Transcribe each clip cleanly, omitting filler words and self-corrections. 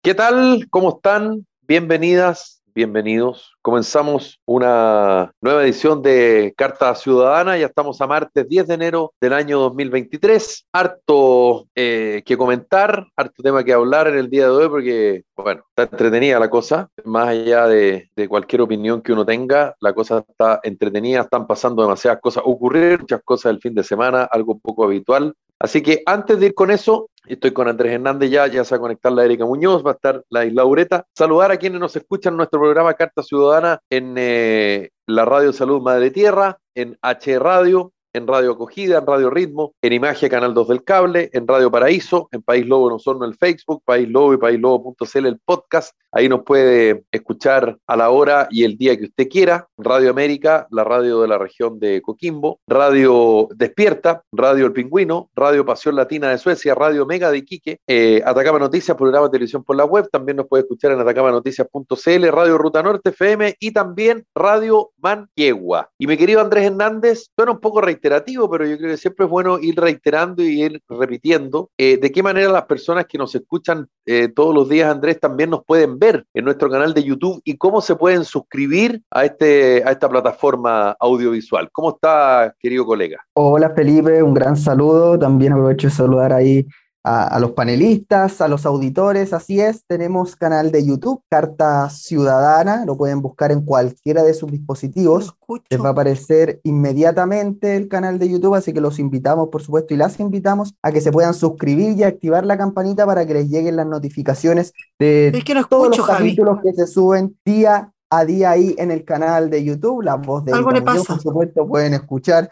¿Qué tal? ¿Cómo están? Bienvenidas, bienvenidos. Comenzamos una nueva edición de Carta Ciudadana. Ya estamos a martes 10 de enero del año 2023. Harto que comentar, harto tema que hablar en el día de hoy porque, bueno, está entretenida la cosa. Más allá de cualquier opinión que uno tenga, la cosa está entretenida. Están pasando demasiadas cosas. Ocurrieron muchas cosas el fin de semana, algo poco habitual. Así que antes de ir con eso, estoy con Andrés Hernández ya se va a conectar la Erika Muñoz, va a estar la Isla Ureta. Saludar a quienes nos escuchan en nuestro programa Carta Ciudadana en la Radio Salud Madre Tierra, en H Radio, en Radio Acogida, en Radio Ritmo, en Imagen Canal 2 del Cable, en Radio Paraíso, en País Lobo en Osorno el Facebook, País Lobo y paislobo.cl el podcast. Ahí nos puede escuchar a la hora y el día que usted quiera. Radio América, la radio de la región de Coquimbo, Radio Despierta, Radio El Pingüino, Radio Pasión Latina de Suecia, Radio Mega de Iquique, Atacama Noticias, programa de televisión por la web. También nos puede escuchar en atacamanoticias.cl, Radio Ruta Norte FM y también Radio Manquehua. Y mi querido Andrés Hernández, suena un poco reiterativo, pero yo creo que siempre es bueno ir reiterando y ir repitiendo de qué manera las personas que nos escuchan todos los días, Andrés, también nos pueden ver en nuestro canal de YouTube y cómo se pueden suscribir a esta plataforma audiovisual. ¿Cómo está, querido colega? Hola Felipe, un gran saludo. También aprovecho de saludar ahí a los panelistas, a los auditores. Así es, tenemos canal de YouTube, Carta Ciudadana, lo pueden buscar en cualquiera de sus dispositivos. Les va a aparecer inmediatamente el canal de YouTube, así que los invitamos, por supuesto, y las invitamos a que se puedan suscribir y activar la campanita para que les lleguen las notificaciones de Es que no todos escucho, los Javi. capítulos que se suben día a día ahí en el canal de YouTube. La voz de Algo Erika le Muñoz, por pasa. supuesto, pueden escuchar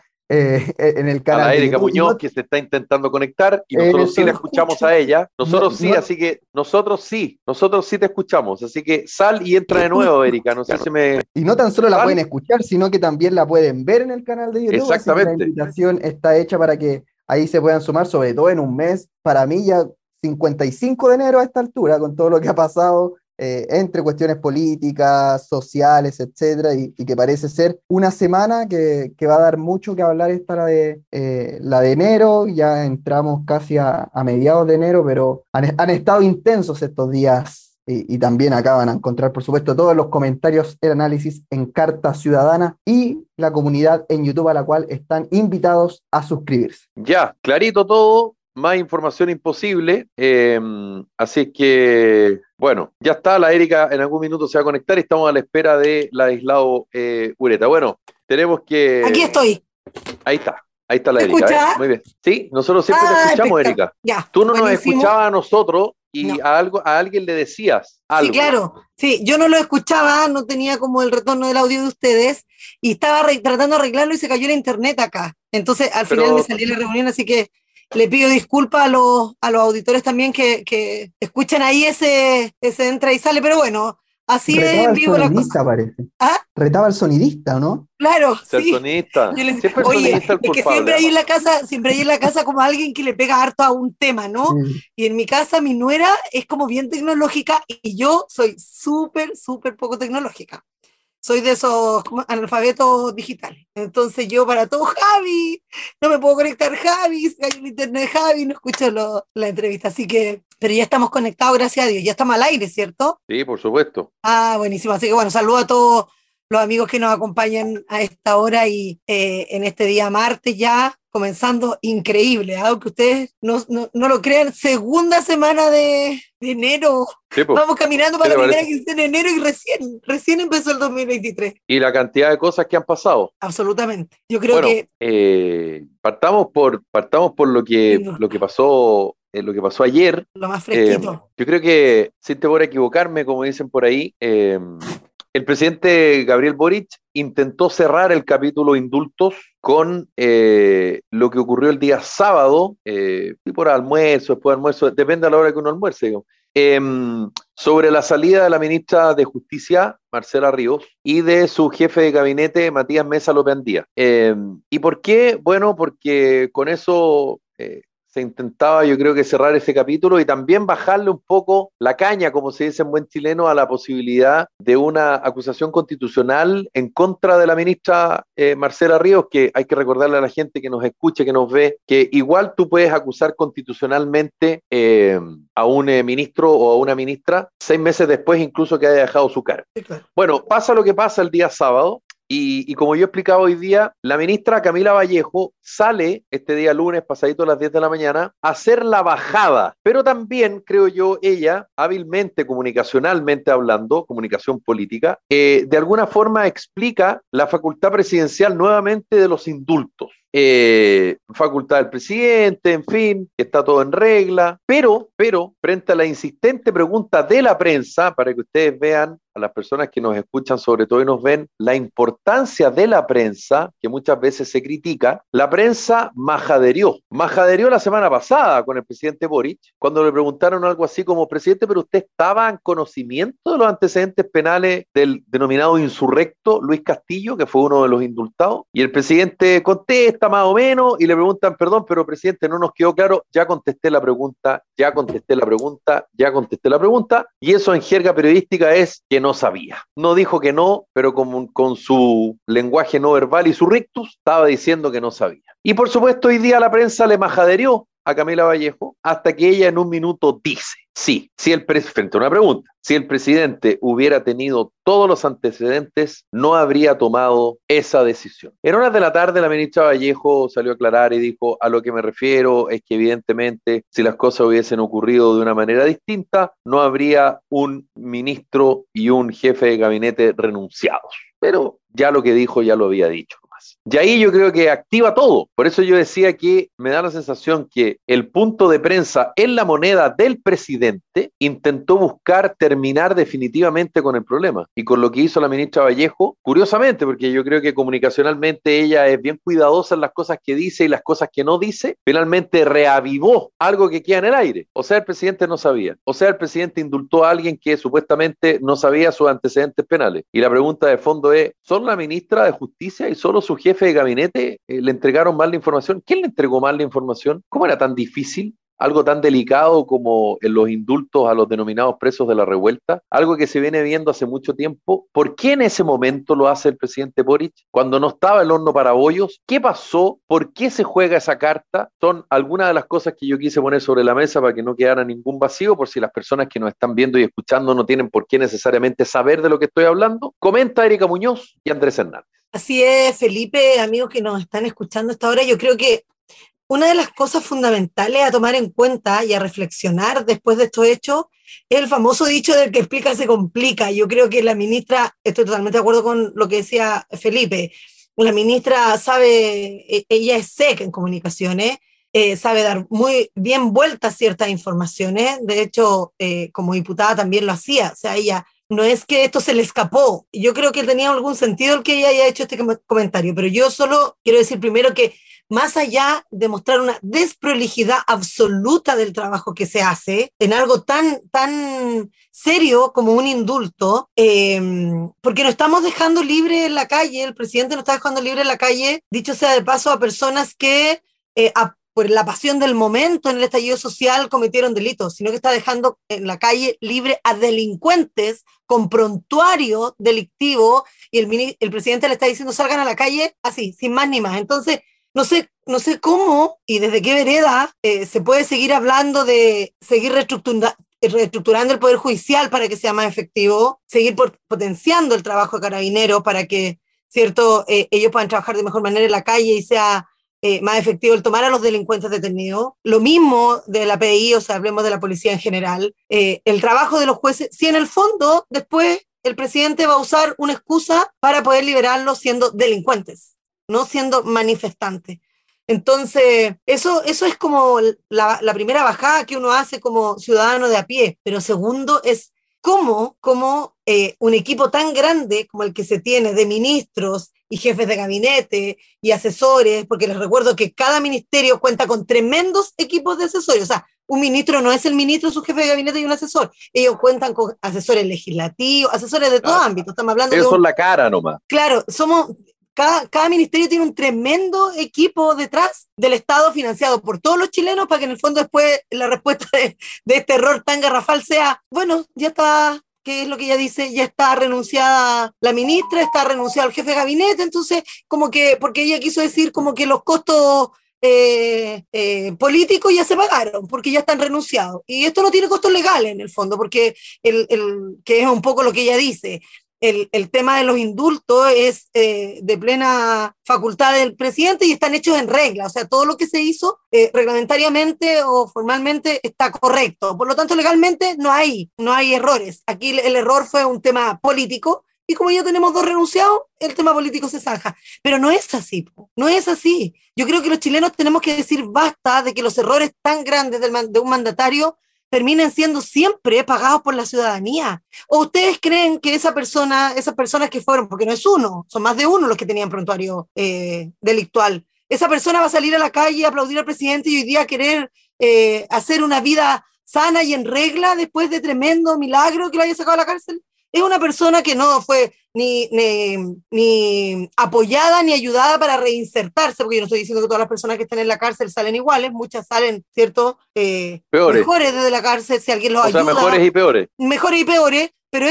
en el A canal la de Erika YouTube. Muñoz, que se está intentando conectar y nosotros sí Eso, la No escuchamos escucho. a ella. Nosotros no, sí, así que nosotros sí te escuchamos. Así que sal y entra de nuevo, Erika. No sé si me... y no tan solo la pueden Sal. escuchar, sino que también la pueden ver en el canal de YouTube, así que la Exactamente. invitación está hecha para que ahí se puedan sumar, sobre todo en un mes, para mí ya 55 de enero a esta altura, con todo lo que ha pasado entre cuestiones políticas, sociales, etcétera, y que parece ser una semana que va a dar mucho que hablar. Esta la de enero. Ya entramos casi a mediados de enero, pero han estado intensos estos días. Y también acá van a encontrar, por supuesto, todos los comentarios, el análisis en Carta Ciudadana y la comunidad en YouTube a la cual están invitados a suscribirse. Ya, clarito todo. Más información imposible. Así que, bueno, ya está. La Erika en algún minuto se va a conectar y estamos a la espera de Ladislao Ureta. Bueno, tenemos que... Aquí estoy. Ahí está. Ahí está la ¿Me Erika, ¿eh? escuchás? Muy bien. Sí, nosotros siempre te escuchamos, Espectacular. Erika. Ya, Tú no nos buenísimo. escuchabas a nosotros y No. a alguien le decías Sí, algo. claro. Sí, yo no lo escuchaba, no tenía como el retorno del audio de ustedes y estaba tratando de arreglarlo y se cayó la internet acá. Entonces, al final me Pero salí de la reunión, así que le pido disculpas a los auditores también que escuchan ahí ese entra y sale, pero bueno, así es Retaba en al vivo la cosa. sonidista, parece. ¿Ah? Retaba al sonidista, ¿o no? Claro, ser sí. sonista. Yo les- Siempre el Oye, sonista el es que culpable. siempre hay en la casa como alguien que le pega harto a un tema, ¿no? Sí. Y en mi casa mi nuera es como bien tecnológica y yo soy súper, súper poco tecnológica. Soy de esos como analfabetos digitales. Entonces yo para todo, Javi, no me puedo conectar, Javi, se cayó el internet, Javi, no escucho la entrevista. Así que, pero ya estamos conectados, gracias a Dios. Ya estamos al aire, ¿cierto? Sí, por supuesto. Ah, buenísimo. Así que bueno, saludo a todos los amigos que nos acompañan a esta hora y en este día martes ya comenzando increíble, aunque ustedes no lo crean, segunda semana de enero. Sí, pues. Vamos caminando ¿Qué para te la primera parece? quincena de enero y recién empezó el 2023. Y la cantidad de cosas que han pasado. Absolutamente. Yo creo Bueno, que partamos por lo Venga. que pasó, lo que pasó ayer. Lo más Eh, fresquito. yo creo que, sin temor a equivocarme, como dicen por ahí, el presidente Gabriel Boric intentó cerrar el capítulo indultos con lo que ocurrió el día sábado, por almuerzo, después de almuerzo, depende a la hora que uno almuerce, digo, sobre la salida de la ministra de Justicia, Marcela Ríos, y de su jefe de gabinete, Matías Mesa López Andía. ¿Y por qué? Bueno, porque con eso se intentaba, yo creo que cerrar ese capítulo y también bajarle un poco la caña, como se dice en buen chileno, a la posibilidad de una acusación constitucional en contra de la ministra Marcela Ríos, que hay que recordarle a la gente que nos escuche, que nos ve, que igual tú puedes acusar constitucionalmente a un ministro o a una ministra 6 meses después incluso que haya dejado su cargo. Sí, claro. Bueno, pasa lo que pasa el día sábado. Y como yo explicaba hoy día, la ministra Camila Vallejo sale este día lunes, pasadito a las 10 de la mañana, a hacer la bajada. Pero también, creo yo, ella, hábilmente, comunicacionalmente hablando, comunicación política, de alguna forma explica la facultad presidencial nuevamente de los indultos. Facultad del presidente, en fin, que está todo en regla, pero, frente a la insistente pregunta de la prensa, para que ustedes vean, a las personas que nos escuchan sobre todo y nos ven, la importancia de la prensa, que muchas veces se critica, la prensa majadereó la semana pasada con el presidente Boric, cuando le preguntaron algo así como, presidente, pero usted estaba en conocimiento de los antecedentes penales del denominado insurrecto Luis Castillo, que fue uno de los indultados, y el presidente contesta más o menos y le preguntan, perdón, pero presidente, no nos quedó claro, ya contesté la pregunta, y eso en jerga periodística es que no sabía. No dijo que no, pero con su lenguaje no verbal y su rictus, estaba diciendo que no sabía. Y por supuesto hoy día la prensa le majadereó a Camila Vallejo hasta que ella en un minuto dice, frente a una pregunta, si el presidente hubiera tenido todos los antecedentes, no habría tomado esa decisión. En horas de la tarde la ministra Vallejo salió a aclarar y dijo, a lo que me refiero es que evidentemente si las cosas hubiesen ocurrido de una manera distinta, no habría un ministro y un jefe de gabinete renunciados. Pero ya lo que dijo ya lo había dicho. Y ahí yo creo que activa todo. Por eso yo decía que me da la sensación que el punto de prensa en la moneda del presidente intentó buscar terminar definitivamente con el problema. Y con lo que hizo la ministra Vallejo, curiosamente, porque yo creo que comunicacionalmente ella es bien cuidadosa en las cosas que dice y las cosas que no dice, finalmente reavivó algo que queda en el aire. O sea, el presidente no sabía. O sea, el presidente indultó a alguien que supuestamente no sabía sus antecedentes penales. Y la pregunta de fondo es, ¿son la ministra de Justicia y solo su jefe de gabinete le entregaron mal la información? ¿Quién le entregó mal la información? ¿Cómo era tan difícil? Algo tan delicado como en los indultos a los denominados presos de la revuelta, algo que se viene viendo hace mucho tiempo. ¿Por qué en ese momento lo hace el presidente Boric? Cuando no estaba el horno para bollos, ¿qué pasó? ¿Por qué se juega esa carta? Son algunas de las cosas que yo quise poner sobre la mesa para que no quedara ningún vacío, por si las personas que nos están viendo y escuchando no tienen por qué necesariamente saber de lo que estoy hablando. Comenta Erika Muñoz y Andrés Hernández. Así es, Felipe, amigos que nos están escuchando hasta ahora, yo creo que una de las cosas fundamentales a tomar en cuenta y a reflexionar después de estos hechos es el famoso dicho del que explica se complica. Yo creo que la ministra, estoy totalmente de acuerdo con lo que decía Felipe, la ministra sabe, ella es seca en comunicaciones, sabe dar muy bien vueltas ciertas informaciones, de hecho, como diputada también lo hacía, o sea, ella no es que esto se le escapó, yo creo que tenía algún sentido el que ella haya hecho este comentario, pero yo solo quiero decir primero que más allá de mostrar una desprolijidad absoluta del trabajo que se hace en algo tan serio como un indulto, porque no estamos dejando libre en la calle, el presidente no está dejando libre en la calle, dicho sea de paso, a personas que por la pasión del momento en el estallido social cometieron delitos, sino que está dejando en la calle libre a delincuentes con prontuario delictivo y el presidente le está diciendo salgan a la calle así, sin más ni más. Entonces, no sé cómo y desde qué vereda se puede seguir hablando de seguir reestructurando el Poder Judicial para que sea más efectivo, seguir potenciando el trabajo de Carabineros para que, ¿cierto?, ellos puedan trabajar de mejor manera en la calle y sea más efectivo el tomar a los delincuentes detenidos. Lo mismo de la PDI, o sea, hablemos de la policía en general. El trabajo de los jueces, si en el fondo después el presidente va a usar una excusa para poder liberarlos siendo delincuentes, no siendo manifestantes. Entonces, eso es como la primera bajada que uno hace como ciudadano de a pie. Pero segundo es cómo un equipo tan grande como el que se tiene de ministros y jefes de gabinete y asesores, porque les recuerdo que cada ministerio cuenta con tremendos equipos de asesores, o sea, un ministro no es el ministro, su jefe de gabinete y un asesor, ellos cuentan con asesores legislativos, asesores de todo ámbito, estamos hablando ellos son la cara nomás. Claro, cada ministerio tiene un tremendo equipo detrás del Estado financiado por todos los chilenos para que en el fondo después la respuesta de este error tan garrafal sea, bueno, ya está, ¿qué es lo que ella dice? Ya está renunciada la ministra, está renunciado el jefe de gabinete, entonces como que, porque ella quiso decir como que los costos políticos ya se pagaron, porque ya están renunciados. Y esto no tiene costos legales en el fondo, porque que es un poco lo que ella dice. El tema de los indultos es de plena facultad del presidente y están hechos en regla, o sea, todo lo que se hizo reglamentariamente o formalmente está correcto, por lo tanto legalmente no hay errores. Aquí el error fue un tema político y como ya tenemos 2 renunciados, el tema político se zanja, pero no es así, no es así. Yo creo que los chilenos tenemos que decir basta de que los errores tan grandes de un mandatario terminen siendo siempre pagados por la ciudadanía. ¿O ustedes creen que esas personas que fueron, porque no es uno, son más de uno los que tenían prontuario delictual, esa persona va a salir a la calle a aplaudir al presidente y hoy día querer hacer una vida sana y en regla después de tremendo milagro que lo haya sacado de la cárcel? Es una persona que no fue ni apoyada ni ayudada para reinsertarse, porque yo no estoy diciendo que todas las personas que están en la cárcel salen iguales, muchas salen, ¿cierto? Mejores desde la cárcel, si alguien los ayuda. O sea, mejores y peores. Mejores y peores, pero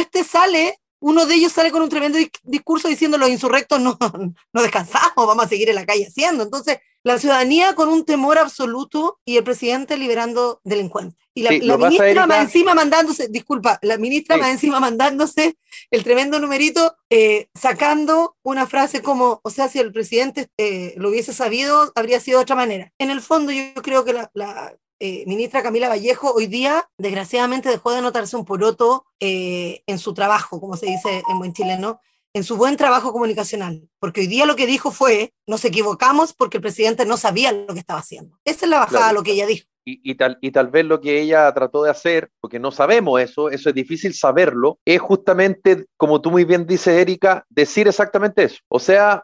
uno de ellos sale con un tremendo discurso diciendo los insurrectos no descansamos, vamos a seguir en la calle haciendo. Entonces, la ciudadanía con un temor absoluto y el presidente liberando delincuentes. Y la ministra más encima mandándose, más encima mandándose el tremendo numerito, sacando una frase como, o sea, si el presidente lo hubiese sabido, habría sido de otra manera. En el fondo, yo creo que la ministra Camila Vallejo hoy día, desgraciadamente, dejó de notarse un poroto en su trabajo, como se dice en buen chileno, en su buen trabajo comunicacional, porque hoy día lo que dijo fue, nos equivocamos porque el presidente no sabía lo que estaba haciendo. Esa es la bajada a lo que ella dijo. Y tal vez lo que ella trató de hacer, porque no sabemos eso es difícil saberlo, es justamente, como tú muy bien dices, Erika, decir exactamente eso. O sea,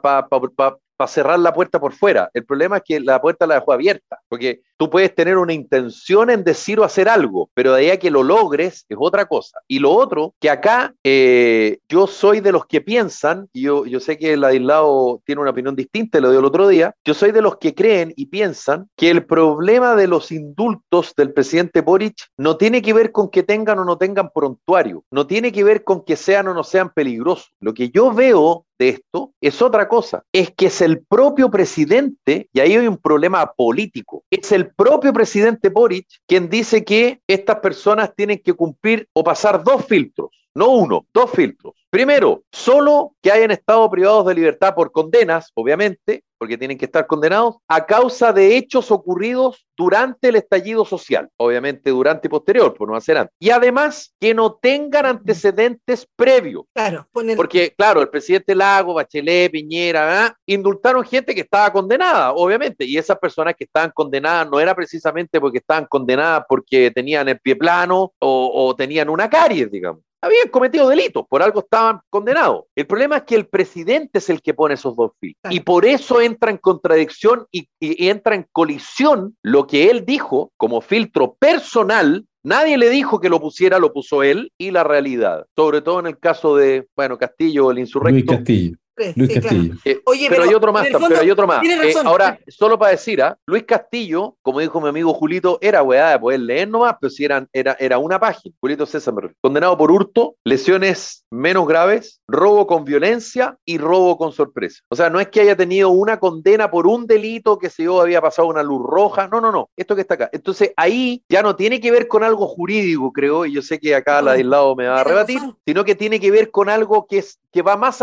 para cerrar la puerta por fuera. El problema es que la puerta la dejó abierta, porque tú puedes tener una intención en decir o hacer algo, pero de ahí a que lo logres es otra cosa. Y lo otro, que acá yo soy de los que piensan, y yo sé que Ladislao tiene una opinión distinta, lo dio el otro día, yo soy de los que creen y piensan que el problema de los indultos del presidente Boric no tiene que ver con que tengan o no tengan prontuario, no tiene que ver con que sean o no sean peligrosos. Lo que yo veo de esto es otra cosa, es que es el propio presidente, y ahí hay un problema político, es el propio presidente Boric quien dice que estas personas tienen que cumplir o pasar 2 filtros, no 1, 2 filtros. Primero, solo que hayan estado privados de libertad por condenas, obviamente, porque tienen que estar condenados, a causa de hechos ocurridos durante el estallido social, obviamente durante y posterior, por no hacer antes. Y además, que no tengan antecedentes previos. Claro, porque, claro, el presidente Lago, Bachelet, Piñera, indultaron gente que estaba condenada, obviamente, y esas personas que estaban condenadas no era precisamente porque estaban condenadas porque tenían el pie plano o tenían una caries, digamos. Habían cometido delitos, por algo estaban condenados. El problema es que el presidente es el que pone esos 2 filtros. Y por eso entra en contradicción y entra en colisión lo que él dijo como filtro personal. Nadie le dijo que lo pusiera, lo puso él, y la realidad. Sobre todo en el caso de, Castillo, el insurrecto. Luis Castillo. Luis Castillo. Oye, pero hay otro más, Tiene razón. Ahora, solo para decir, Luis Castillo, como dijo mi amigo Julito, era weá de poder leer nomás, pero si era una página. Julito César, condenado por hurto, lesiones menos graves, robo con violencia y robo con sorpresa. O sea, no es que haya tenido una condena por un delito que había pasado una luz roja, no, esto que está acá. Entonces, ahí ya no tiene que ver con algo jurídico, creo, y yo sé que acá Ladislao me va a rebatir, sino que tiene que ver con algo que va más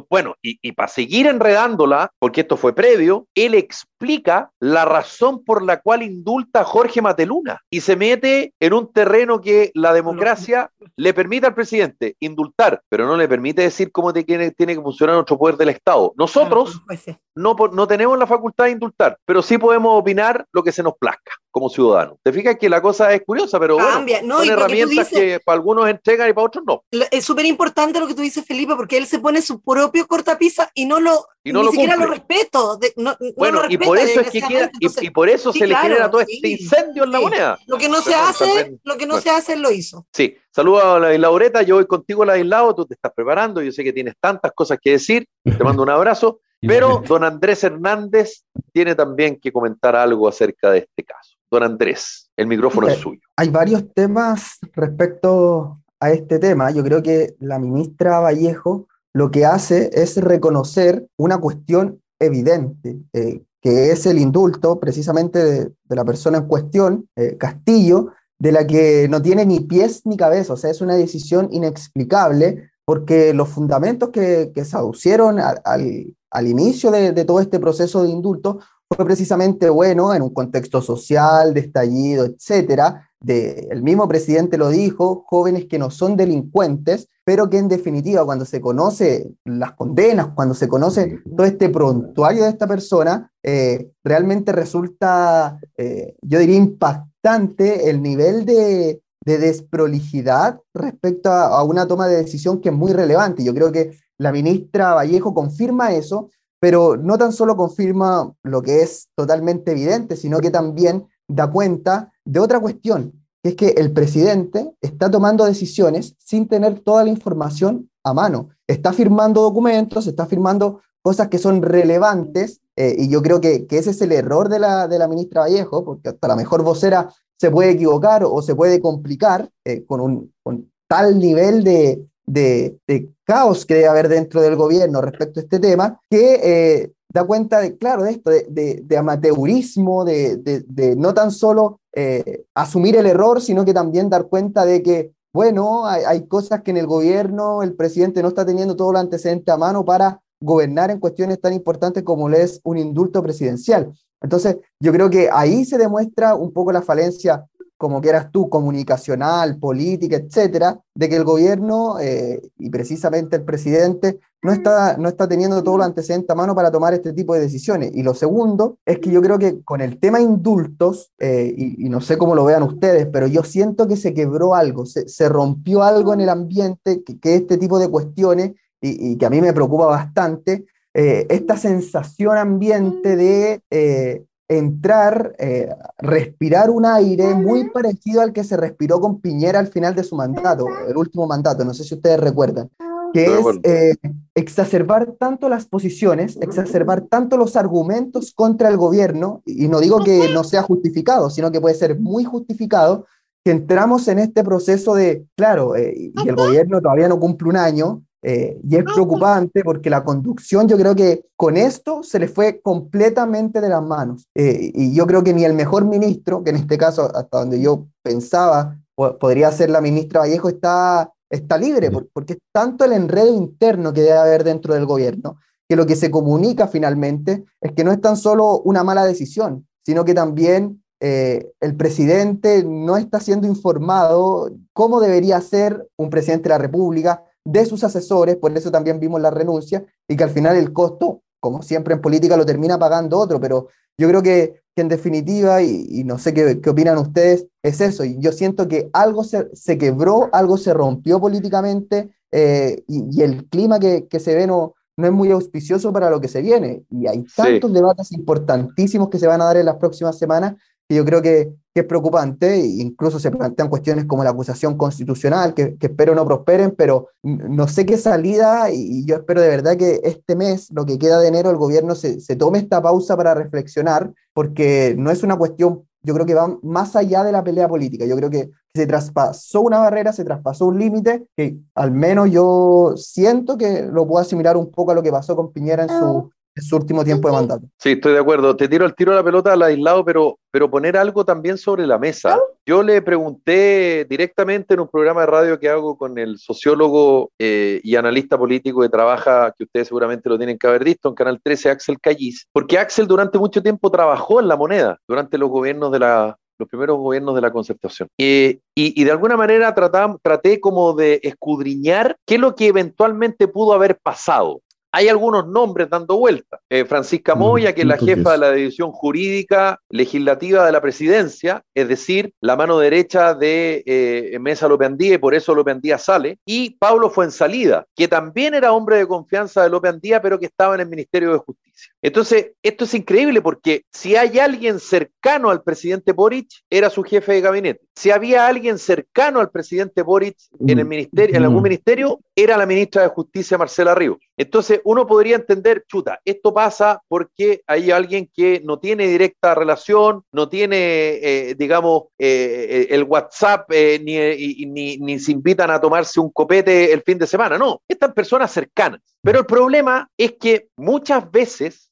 y para seguir enredándola, porque esto fue previo, él explica la razón por la cual indulta a Jorge Mateluna y se mete en un terreno que la democracia le permite al presidente indultar, pero no le permite decir cómo tiene que funcionar nuestro poder del Estado. Nosotros no tenemos la facultad de indultar, pero sí podemos opinar lo que se nos plazca. como ciudadano. Te fijas que la cosa es curiosa, pero Cambia, bueno, no, son y lo que tú herramientas dices, que para algunos entregan y para otros no. es súper importante lo que tú dices, Felipe, porque él se pone su propio cortapisa y Y no ni lo siquiera lo cumple. respeto, no lo Bueno, y por respeta, eso es que queda, desgraciadamente. Entonces, y por eso sí, se le genera claro, todo este sí, incendio en la sí. moneda. Lo que no se Perdón, tal vez. hace, lo que no Bueno, se hace, lo hizo. sí. Saludos a la Laureta, yo voy contigo, Ladislao, tú te estás preparando, yo sé que tienes tantas cosas que decir, te mando un abrazo, pero Igualmente. don Andrés Hernández tiene también que comentar algo acerca de este caso. Don Andrés, el micrófono es suyo. Hay varios temas respecto a este tema. Yo creo que la ministra Vallejo lo que hace es reconocer una cuestión evidente, que es el indulto precisamente de la persona en cuestión, Castillo, de la que no tiene ni pies ni cabeza. O sea, es una decisión inexplicable porque los fundamentos que se aducieron al inicio de todo este proceso de indulto fue precisamente bueno en un contexto social, de estallido, etcétera. El mismo presidente lo dijo, jóvenes que no son delincuentes, pero que en definitiva cuando se conoce las condenas, cuando se conoce todo este prontuario de esta persona, realmente resulta, yo diría, impactante el nivel de desprolijidad respecto a una toma de decisión que es muy relevante. Yo creo que la ministra Vallejo confirma eso, pero no tan solo confirma lo que es totalmente evidente, sino que también da cuenta de otra cuestión, que es que el presidente está tomando decisiones sin tener toda la información a mano. Está firmando documentos, está firmando cosas que son relevantes, y yo creo que ese es el error de la ministra Vallejo, porque hasta la mejor vocera se puede equivocar o se puede complicar con tal nivel de caos que debe haber dentro del gobierno respecto a este tema, que da cuenta de, claro, de esto, de amateurismo, de no tan solo asumir el error, sino que también dar cuenta de que, bueno, hay cosas que en el gobierno el presidente no está teniendo todo el antecedente a mano para gobernar en cuestiones tan importantes como lo es un indulto presidencial. Entonces, yo creo que ahí se demuestra un poco la falencia, como quieras tú, comunicacional, política, etcétera, de que el gobierno y precisamente el presidente no está teniendo todo lo antecedente a mano para tomar este tipo de decisiones. Y lo segundo es que yo creo que con el tema indultos, y no sé cómo lo vean ustedes, pero yo siento que se quebró algo, se rompió algo en el ambiente, que este tipo de cuestiones, y que a mí me preocupa bastante, esta sensación ambiente de entrar, respirar un aire muy parecido al que se respiró con Piñera al final de su mandato, el último mandato, no sé si ustedes recuerdan, Estoy que de es acuerdo. exacerbar tanto las posiciones, exacerbar tanto los argumentos contra el gobierno, y no digo que no sea justificado, sino que puede ser muy justificado, que entramos en este proceso de, claro, y el gobierno todavía no cumple un año, y es preocupante porque la conducción, yo creo que con esto se le fue completamente de las manos. Y yo creo que ni el mejor ministro, que en este caso, hasta donde yo pensaba, podría ser la ministra Vallejo, está libre, porque es tanto el enredo interno que debe haber dentro del gobierno, que lo que se comunica finalmente es que no es tan solo una mala decisión, sino que también el presidente no está siendo informado cómo debería ser un presidente de la República, de sus asesores, por eso también vimos la renuncia, y que al final el costo, como siempre en política, lo termina pagando otro, pero yo creo que en definitiva, y no sé qué opinan ustedes, es eso, y yo siento que algo se quebró, algo se rompió políticamente, y el clima que se ve no es muy auspicioso para lo que se viene, y hay Sí. tantos debates importantísimos que se van a dar en las próximas semanas, que yo creo que es preocupante, e incluso se plantean cuestiones como la acusación constitucional, que espero no prosperen, pero no sé qué salida, y yo espero de verdad que este mes, lo que queda de enero, el gobierno se tome esta pausa para reflexionar, porque no es una cuestión, yo creo que va más allá de la pelea política, yo creo que se traspasó una barrera, se traspasó un límite, que al menos yo siento que lo puedo asimilar un poco a lo que pasó con Piñera en su último tiempo de mandato. Sí, estoy de acuerdo. Te tiro el tiro de la pelota al aislado, pero poner algo también sobre la mesa. Yo le pregunté directamente en un programa de radio que hago con el sociólogo y analista político que trabaja, que ustedes seguramente lo tienen que haber visto, en Canal 13, Axel Callis, porque Axel durante mucho tiempo trabajó en La Moneda, durante los gobiernos los primeros gobiernos de la Concertación. Y de alguna manera traté como de escudriñar qué es lo que eventualmente pudo haber pasado. hay algunos nombres dando vuelta. Francisca Moya, que es la jefa de la división jurídica legislativa de la presidencia, es decir, la mano derecha de Mesa López Andía, y por eso López Andía sale, y Pablo Fuenzalida, que también era hombre de confianza de López Andía, pero que estaba en el Ministerio de Justicia. Entonces, esto es increíble porque si hay alguien cercano al presidente Boric, era su jefe de gabinete. Si había alguien cercano al presidente Boric en el ministerio, en algún ministerio, era la ministra de Justicia, Marcela Ríos. Entonces, uno podría entender, chuta, esto pasa porque hay alguien que no tiene directa relación, no tiene, digamos, el WhatsApp, ni se invitan a tomarse un copete el fin de semana. No, estas personas cercanas. Pero el problema es que muchas veces,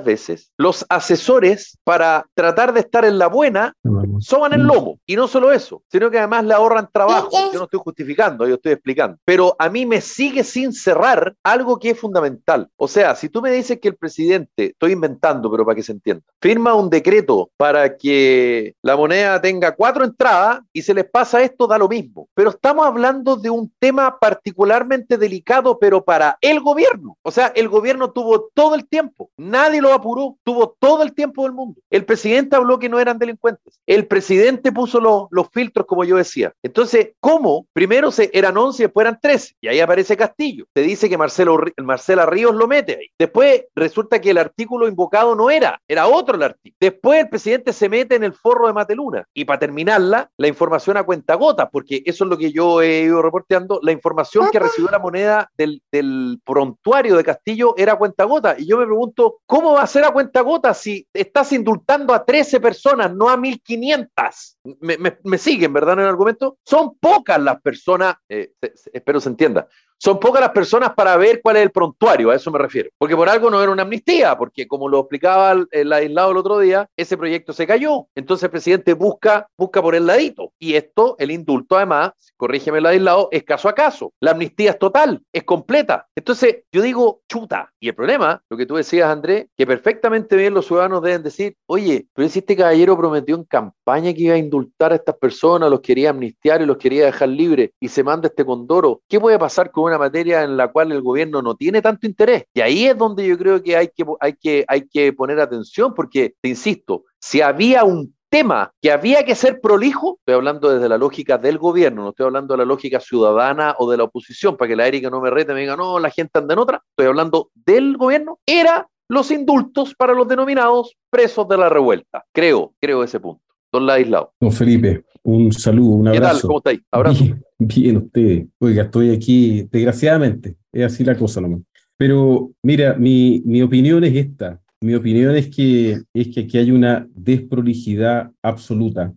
los asesores, para tratar de estar en la buena, soban el lomo. Y no solo eso, sino que además le ahorran trabajo. Yo no estoy justificando, yo estoy explicando. Pero a mí me sigue sin cerrar algo que es fundamental. O sea, si tú me dices que el presidente, estoy inventando, pero para que se entienda, firma un decreto para que la moneda tenga 4 entradas y se les pasa esto, da lo mismo. Pero estamos hablando de un tema particularmente delicado, pero para el gobierno. O sea, el gobierno tuvo todo el tiempo, nadie lo apuró, tuvo todo el tiempo del mundo. El presidente habló que no eran delincuentes, el presidente puso los filtros, como yo decía. Entonces, ¿cómo? Primero eran 11 y después eran 13, y ahí aparece Castillo. Te dice que Marcela Ríos lo mete ahí. Después resulta que el artículo invocado no era otro el artículo. Después el presidente se mete en el forro de Mateluna. Y para terminarla, la información a cuentagotas, porque eso es lo que yo he ido reporteando, la información que recibió la moneda del prontuario de Castillo era a cuentagotas. Y yo me pregunto, ¿cómo va a ser a cuentagotas si estás indultando a 13 personas, no a 1.500? Me siguen, ¿verdad? En el argumento. Son pocas las personas, espero se entienda, son pocas las personas para ver cuál es el prontuario, a eso me refiero. Porque por algo no era una amnistía, porque como lo explicaba el aislado el otro día, ese proyecto se cayó. Entonces el presidente busca por el ladito. Y esto, el indulto además, corrígeme el aislado, es caso a caso. La amnistía es total, es completa. Entonces yo digo, chuta. Y el problema, lo que tú decías, Andrés, que perfectamente bien los ciudadanos deben decir, oye, pero si este caballero prometió en campaña que iba a indultar a estas personas, los quería amnistiar y los quería dejar libres, y se manda este condoro, ¿qué puede pasar con una materia en la cual el gobierno no tiene tanto interés? Y ahí es donde yo creo que hay que poner atención, porque, te insisto, si había un tema que había que ser prolijo, estoy hablando desde la lógica del gobierno, no estoy hablando de la lógica ciudadana o de la oposición, para que la Erika no me rete, me diga, no, la gente anda en otra, estoy hablando del gobierno, era los indultos para los denominados presos de la revuelta. Creo ese punto. Don Ladislao. Don Felipe, un saludo, un abrazo. ¿Qué tal? ¿Cómo estáis? Abrazo. Bien ustedes. Oiga, estoy aquí, desgraciadamente, es así la cosa nomás. Pero mira, mi opinión es esta. Mi opinión es que aquí hay una desprolijidad absoluta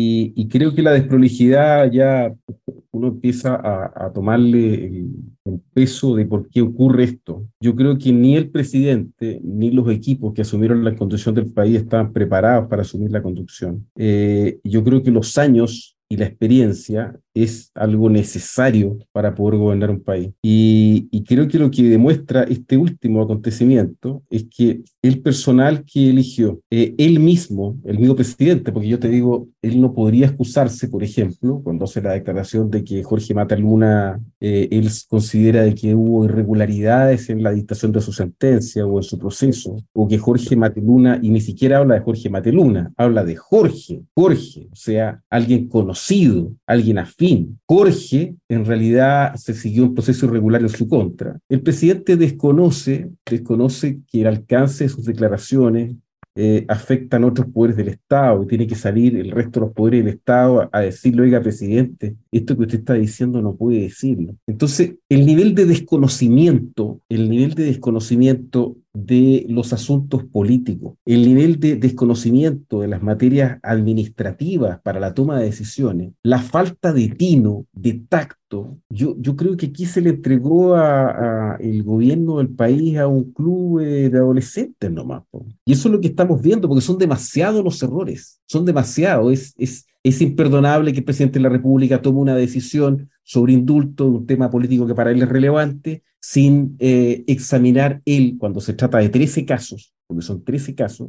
y creo que la desprolijidad ya uno empieza a tomarle el peso de por qué ocurre esto. Yo creo que ni el presidente ni los equipos que asumieron la conducción del país estaban preparados para asumir la conducción. Yo creo que los años y la experiencia es algo necesario para poder gobernar un país. Y creo que lo que demuestra este último acontecimiento es que el personal que eligió, él mismo, el mismo presidente, porque yo te digo, él no podría excusarse, por ejemplo, cuando hace la declaración de que Jorge Mateluna, él considera de que hubo irregularidades en la dictación de su sentencia o en su proceso, o que Jorge Mateluna, y ni siquiera habla de Jorge Mateluna, habla de Jorge, o sea, alguien conocido, alguien afín. Jorge, en realidad, se siguió un proceso irregular en su contra. El presidente desconoce que el alcance de sus declaraciones afectan otros poderes del Estado y tiene que salir el resto de los poderes del Estado a decirle, oiga, presidente, esto que usted está diciendo no puede decirlo. Entonces, el nivel de desconocimiento de los asuntos políticos, el nivel de desconocimiento de las materias administrativas para la toma de decisiones, la falta de tino, de tacto, yo creo que aquí se le entregó a el gobierno del país a un club de adolescentes nomás. Y eso es lo que estamos viendo, porque son demasiados los errores, son demasiados, es imperdonable que el presidente de la República tome una decisión sobre indulto de un tema político que para él es relevante, sin examinar él, cuando se trata de 13 casos, porque son 13 casos,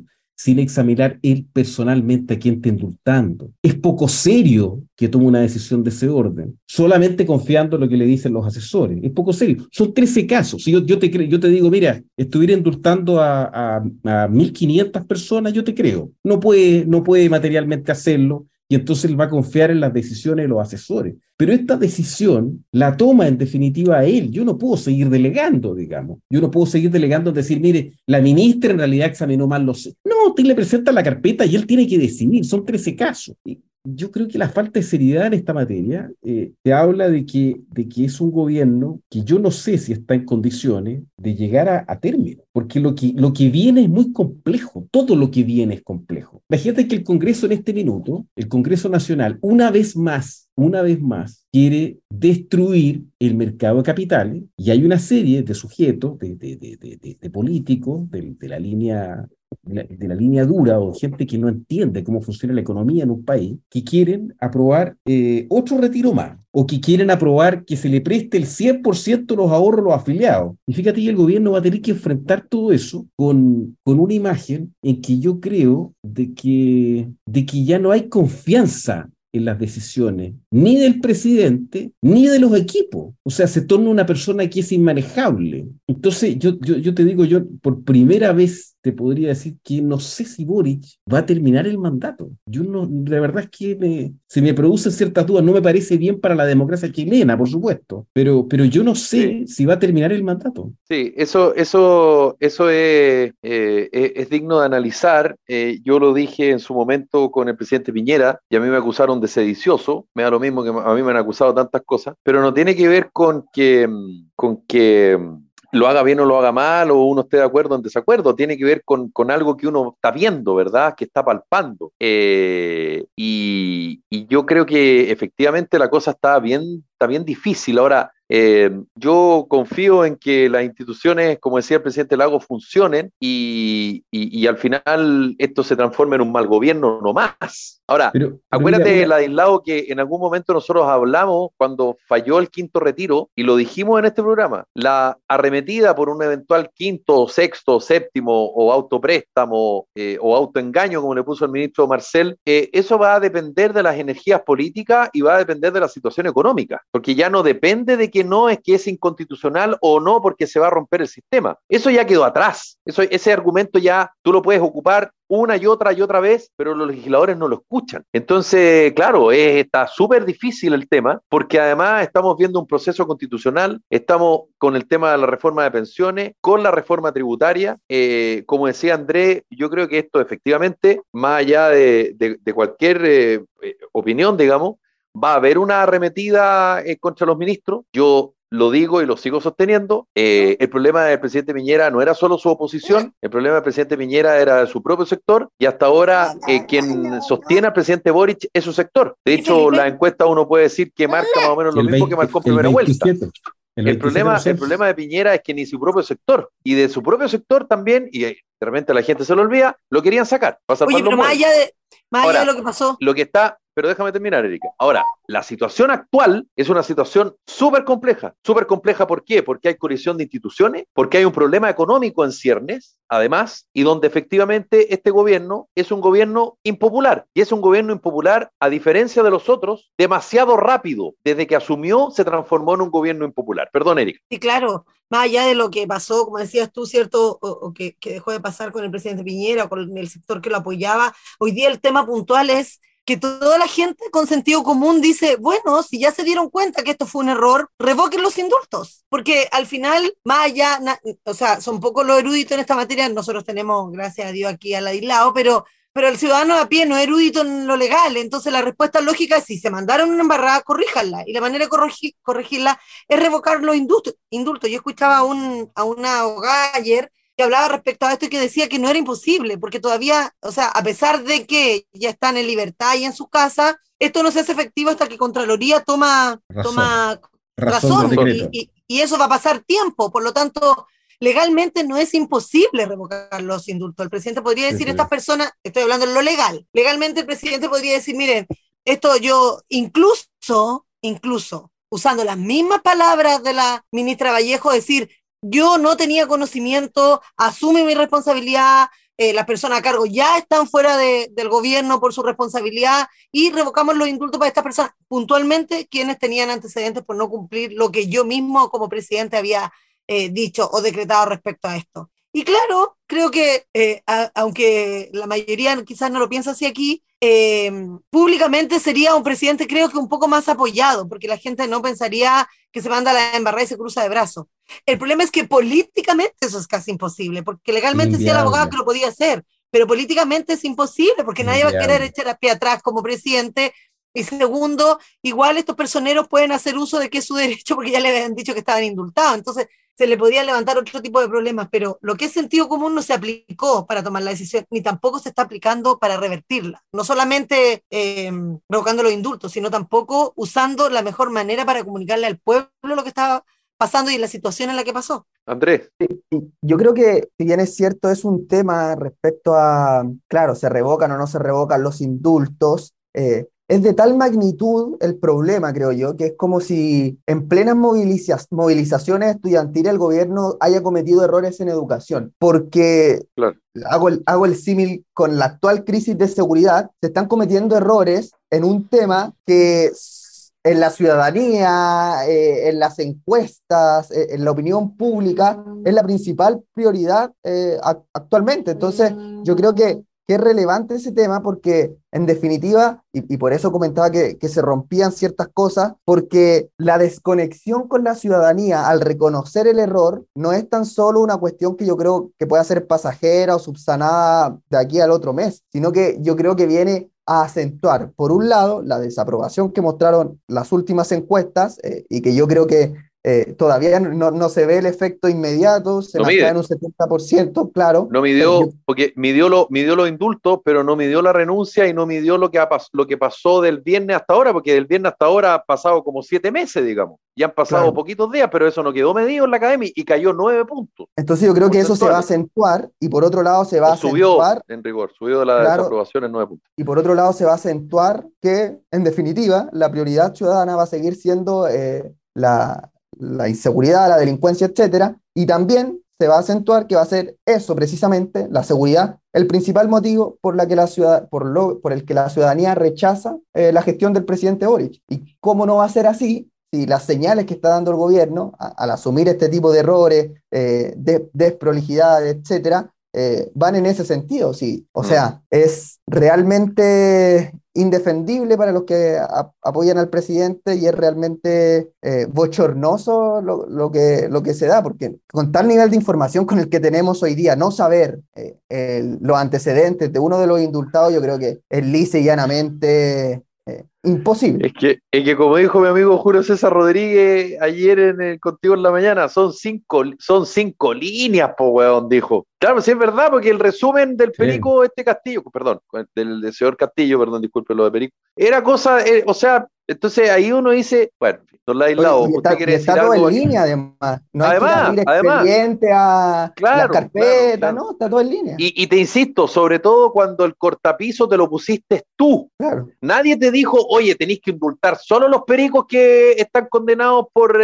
sin examinar él personalmente a quién está indultando. Es poco serio que tome una decisión de ese orden, solamente confiando en lo que le dicen los asesores. Es poco serio. Son 13 casos. Si yo te digo, mira, estuviera indultando a 1.500 personas, yo te creo. No puede materialmente hacerlo, y entonces él va a confiar en las decisiones de los asesores. Pero esta decisión la toma en definitiva él. Yo no puedo seguir delegando, digamos. Yo no puedo seguir delegando en decir, mire, la ministra en realidad examinó mal los... No, usted le presenta la carpeta y él tiene que decidir. Son 13 casos. Y yo creo que la falta de seriedad en esta materia te habla de que es un gobierno que yo no sé si está en condiciones de llegar a término, porque lo que viene es muy complejo, todo lo que viene es complejo. Imagínate que el Congreso en este minuto, el Congreso Nacional, una vez más, quiere destruir el mercado de capitales, y hay una serie de sujetos, de políticos, de la línea dura, o gente que no entiende cómo funciona la economía en un país, que quieren aprobar otro retiro más, o que quieren aprobar que se le preste el 100% de los ahorros a los afiliados. Y fíjate que el gobierno va a tener que enfrentar todo eso con una imagen en que yo creo de que ya no hay confianza en las decisiones, ni del presidente, ni de los equipos. O sea, se torna una persona que es inmanejable. Entonces, yo te digo, yo por primera vez te podría decir que no sé si Boric va a terminar el mandato. Yo no, la verdad es que se me producen ciertas dudas. No me parece bien para la democracia chilena, por supuesto, pero yo no sé si va a terminar el mandato. Sí, eso es digno de analizar. Yo lo dije en su momento con el presidente Piñera, y a mí me acusaron de sedicioso. Me da lo mismo que a mí me han acusado tantas cosas, pero no tiene que ver con que lo haga bien o lo haga mal, o uno esté de acuerdo o en desacuerdo. Tiene que ver con algo que uno está viendo, ¿verdad? Que está palpando. Y yo creo que efectivamente la cosa está bien difícil. Ahora, yo confío en que las instituciones, como decía el presidente Lagos, funcionen y al final esto se transforme en un mal gobierno no más. Ahora, pero acuérdate, mira, Ladislao, que en algún momento nosotros hablamos cuando falló el quinto retiro, y lo dijimos en este programa, la arremetida por un eventual quinto, sexto, séptimo o autopréstamo o autoengaño, como le puso el ministro Marcel, eso va a depender de las energías políticas y va a depender de la situación económica, porque ya no depende de que no es que es inconstitucional o no porque se va a romper el sistema. Eso ya quedó atrás. Ese argumento ya tú lo puedes ocupar una y otra vez, pero los legisladores no lo escuchan. Entonces, claro, está súper difícil el tema, porque además estamos viendo un proceso constitucional, estamos con el tema de la reforma de pensiones, con la reforma tributaria. Como decía Andrés, yo creo que esto efectivamente, más allá de cualquier opinión, digamos, va a haber una arremetida contra los ministros. Yo lo digo y lo sigo sosteniendo. El problema del presidente Piñera no era solo su oposición, el problema del presidente Piñera era su propio sector, y hasta ahora quien sostiene al presidente Boric es su sector. De hecho, la encuesta uno puede decir que marca más o menos lo mismo que marcó en primera vuelta. El problema de Piñera es que ni su propio sector, y de su propio sector también, y de repente la gente se lo olvida, lo querían sacar. Oye, pero más allá de lo que pasó. Lo que está... Pero déjame terminar, Erika. Ahora, la situación actual es una situación súper compleja. ¿Súper compleja por qué? Porque hay colisión de instituciones, porque hay un problema económico en ciernes, además, y donde efectivamente este gobierno es un gobierno impopular. Y es un gobierno impopular, a diferencia de los otros, demasiado rápido. Desde que asumió, se transformó en un gobierno impopular. Perdón, Erika. Sí, claro. Más allá de lo que pasó, como decías tú, ¿cierto? O que dejó de pasar con el presidente Piñera o con el sector que lo apoyaba, hoy día el tema puntual es que toda la gente con sentido común dice, bueno, si ya se dieron cuenta que esto fue un error, revoquen los indultos, porque al final, más allá, o sea, son pocos los eruditos en esta materia, nosotros tenemos, gracias a Dios, aquí al lado, pero el ciudadano de a pie no es erudito en lo legal, entonces la respuesta lógica es, si se mandaron una embarrada, corríjanla, y la manera de corregirla es revocar los indultos. Yo escuchaba a una abogada ayer que hablaba respecto a esto y que decía que no era imposible, porque todavía, o sea, a pesar de que ya están en libertad y en sus casas, esto no se hace efectivo hasta que Contraloría toma razón y eso va a pasar tiempo, por lo tanto, legalmente no es imposible revocar los indultos. El presidente podría decir, estas personas, estoy hablando de lo legal, legalmente el presidente podría decir, miren, esto yo incluso, usando las mismas palabras de la ministra Vallejo, decir, yo no tenía conocimiento, asume mi responsabilidad, las personas a cargo ya están fuera del gobierno por su responsabilidad y revocamos los indultos para estas personas, puntualmente quienes tenían antecedentes por no cumplir lo que yo mismo como presidente había dicho o decretado respecto a esto. Y claro, creo que aunque la mayoría quizás no lo piensa así aquí, públicamente sería un presidente creo que un poco más apoyado, porque la gente no pensaría que se manda a la embarrada y se cruza de brazos. El problema es que políticamente eso es casi imposible, porque legalmente sí el abogado que lo podía hacer, pero políticamente es imposible, porque nadie va a querer echar a pie atrás como presidente. Y segundo, igual estos personeros pueden hacer uso de que es su derecho porque ya le habían dicho que estaban indultados, entonces se le podría levantar otro tipo de problemas, pero lo que es sentido común no se aplicó para tomar la decisión, ni tampoco se está aplicando para revertirla. No solamente revocando los indultos, sino tampoco usando la mejor manera para comunicarle al pueblo lo que estaba pasando y la situación en la que pasó. Andrés. Yo creo que, si bien es cierto, es un tema respecto a, claro, se revocan o no se revocan los indultos, es de tal magnitud el problema, creo yo, que es como si en plenas movilizaciones estudiantiles el gobierno haya cometido errores en educación, porque Claro. hago el símil con la actual crisis de seguridad, se están cometiendo errores en un tema que en la ciudadanía, en las encuestas, en la opinión pública, es la principal prioridad actualmente. Entonces, yo creo que es relevante ese tema porque, en definitiva, y por eso comentaba que se rompían ciertas cosas, porque la desconexión con la ciudadanía al reconocer el error no es tan solo una cuestión que yo creo que pueda ser pasajera o subsanada de aquí al otro mes, sino que yo creo que viene a acentuar, por un lado, la desaprobación que mostraron las últimas encuestas y que yo creo que todavía no se ve el efecto inmediato, se mantiene en un 70%, claro. No midió, porque midió los indultos, pero no midió la renuncia y no midió lo que pasó del viernes hasta ahora, porque del viernes hasta ahora ha pasado como 7 meses, digamos. Ya han pasado poquitos días, pero eso no quedó medido en la academia y cayó 9 puntos. Entonces yo creo que eso se va a acentuar y por otro lado se va a acentuar. En rigor, subió de la desaprobación en 9 puntos. Y por otro lado se va a acentuar que, en definitiva, la prioridad ciudadana va a seguir siendo la inseguridad, la delincuencia, etcétera, y también se va a acentuar que va a ser eso precisamente, la seguridad, el principal motivo por el que la ciudadanía rechaza la gestión del presidente Boric. ¿Y cómo no va a ser así si las señales que está dando el gobierno al asumir este tipo de errores, desprolijidades, etcétera, van en ese sentido? Sí. O sea, es realmente indefendible para los que apoyan al presidente y es realmente bochornoso lo que se da, porque con tal nivel de información con el que tenemos hoy día, no saber los antecedentes de uno de los indultados, yo creo que es lisa y llanamente imposible. Es que como dijo mi amigo Julio César Rodríguez ayer Contigo en la Mañana, son cinco líneas, po weón, dijo. Claro, sí es verdad, porque el resumen del Perico, Castillo, perdón, del señor Castillo, perdón, disculpe lo de Perico, era cosa, o sea, entonces ahí uno dice, bueno, no la aislado, usted quiere decir algo. Está todo en línea, además. No hay que abrir expediente a las carpetas, claro. No, está todo en línea. Y te insisto, sobre todo cuando el cortapiso te lo pusiste tú. Claro. Nadie te dijo, oye, tenéis que indultar solo los pericos que están condenados por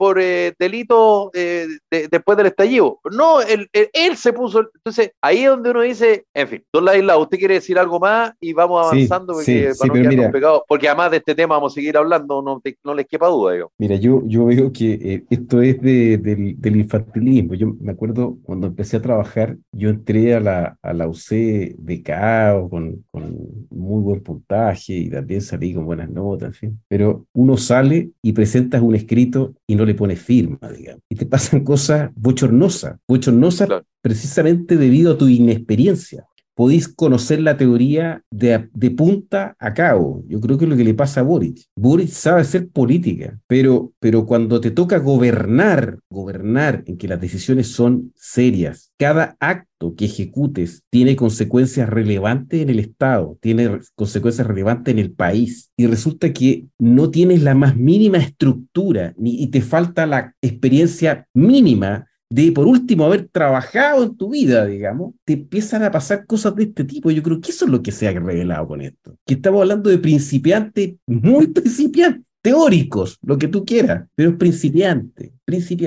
delitos después del estallido. No, él se puso. Entonces, ahí es donde uno dice, en fin, don Ladislao, usted quiere decir algo más y vamos avanzando para no quedarnos pegados, porque además de este tema vamos a seguir hablando, no les quepa duda. Digamos. Mira, yo veo que esto es del infantilismo. Yo me acuerdo cuando empecé a trabajar, yo entré a la UC becado con muy buen puntaje y también salí con buenas notas, en fin. Pero uno sale y presentas un escrito y no le pones firma, digamos. Y te pasan cosas bochornosas, claro. Precisamente debido a tu inexperiencia. Podéis conocer la teoría de punta a cabo. Yo creo que es lo que le pasa a Boric. Boric sabe hacer política, pero cuando te toca gobernar en que las decisiones son serias, cada acto que ejecutes tiene consecuencias relevantes en el Estado, tiene consecuencias relevantes en el país, y resulta que no tienes la más mínima estructura y te falta la experiencia mínima de, por último, haber trabajado en tu vida, digamos, te empiezan a pasar cosas de este tipo. Yo creo que eso es lo que se ha revelado con esto. Que estamos hablando de principiantes, muy principiantes, teóricos, lo que tú quieras, pero es principiante.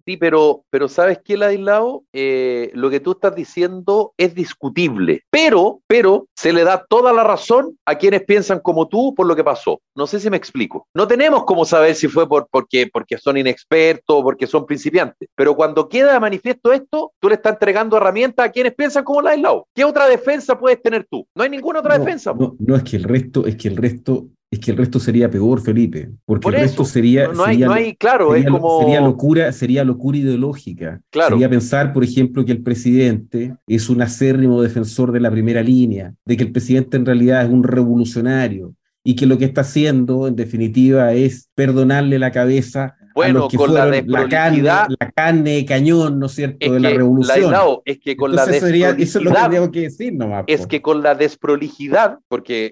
Sí, pero ¿sabes qué, Ladislao? Lo que tú estás diciendo es discutible, pero se le da toda la razón a quienes piensan como tú por lo que pasó. No sé si me explico. No tenemos cómo saber si fue porque son inexpertos o porque son principiantes, pero cuando queda de manifiesto esto, tú le estás entregando herramientas a quienes piensan como Ladislao. ¿Qué otra defensa puedes tener tú? No hay ninguna otra defensa. No, es que el resto sería peor, Felipe, porque Por el resto eso, no hay, claro, es como... sería locura ideológica. Claro. Sería pensar, por ejemplo, que el presidente es un acérrimo defensor de la primera línea, de que el presidente en realidad es un revolucionario y que lo que está haciendo, en definitiva, es perdonarle la cabeza a los Bueno, que con la fueron desprolijidad, la carne de cañón, ¿no es cierto?, es de la que, revolución. Laislao, es que con la Entonces eso es lo que desprolijidad, tenemos que decir nomás, es po. que con la desprolijidad, porque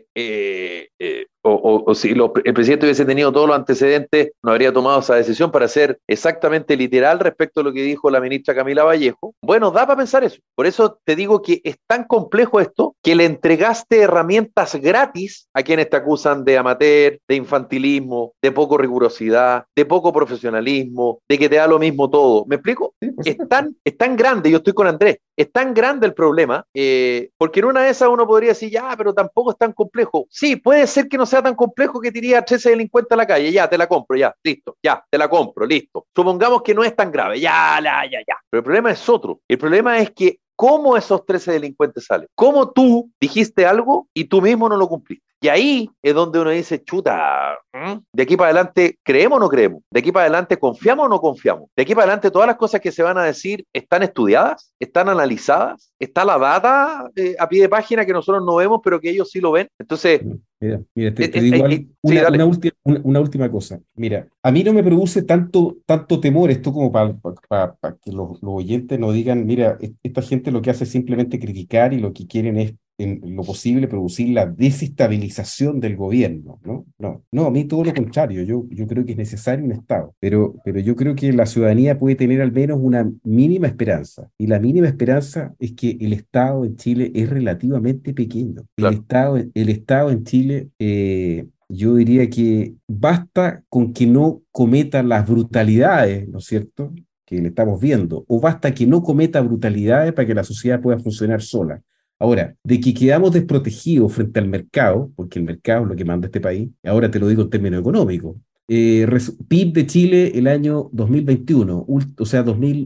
o si el presidente hubiese tenido todos los antecedentes, no habría tomado esa decisión para ser exactamente literal respecto a lo que dijo la ministra Camila Vallejo. Bueno, da para pensar eso. Por eso te digo que es tan complejo esto que le entregaste herramientas gratis a quienes te acusan de amateur, de infantilismo, de poco rigurosidad, de poco profesionalismo, de que te da lo mismo todo. ¿Me explico? Sí, por Es supuesto. tan grande, yo estoy con Andrés, es tan grande el problema, porque en una de esas uno podría decir, ya, pero tampoco es tan complejo. Sí, puede ser que no sea tan complejo que diría 13 delincuentes a la calle, ya, te la compro, ya, listo, ya, te la compro, listo. Supongamos que no es tan grave, ya. Pero el problema es otro. El problema es que cómo esos 13 delincuentes salen. Cómo tú dijiste algo y tú mismo no lo cumpliste. Y ahí es donde uno dice, chuta, de aquí para adelante, ¿creemos o no creemos? ¿De aquí para adelante confiamos o no confiamos? ¿De aquí para adelante todas las cosas que se van a decir están estudiadas? ¿Están analizadas? ¿Está la data a pie de página que nosotros no vemos, pero que ellos sí lo ven? Entonces, Mira, te digo sí, dale. una última cosa. Mira, a mí no me produce tanto temor esto como para que los oyentes no digan, mira, esta gente lo que hace es simplemente criticar y lo que quieren es, en lo posible, producir la desestabilización del gobierno, ¿no? No, a mí todo lo contrario. Yo creo que es necesario un Estado, pero yo creo que la ciudadanía puede tener al menos una mínima esperanza. Y la mínima esperanza es que el Estado en Chile es relativamente pequeño. Claro. El Estado en Chile, yo diría que basta con que no cometa las brutalidades, ¿no es cierto?, que le estamos viendo, o basta que no cometa brutalidades para que la sociedad pueda funcionar sola. Ahora, de que quedamos desprotegidos frente al mercado, porque el mercado es lo que manda este país, ahora te lo digo en términos económicos. PIB de Chile el año 2021, o sea,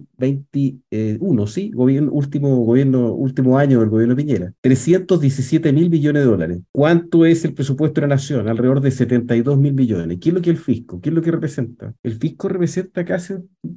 2021, ¿sí? Último año del gobierno de Piñera. 317.000 millones de dólares. ¿Cuánto es el presupuesto de la nación? Alrededor de 72.000 millones. ¿Qué es lo que el fisco? ¿Qué es lo que representa? El fisco representa casi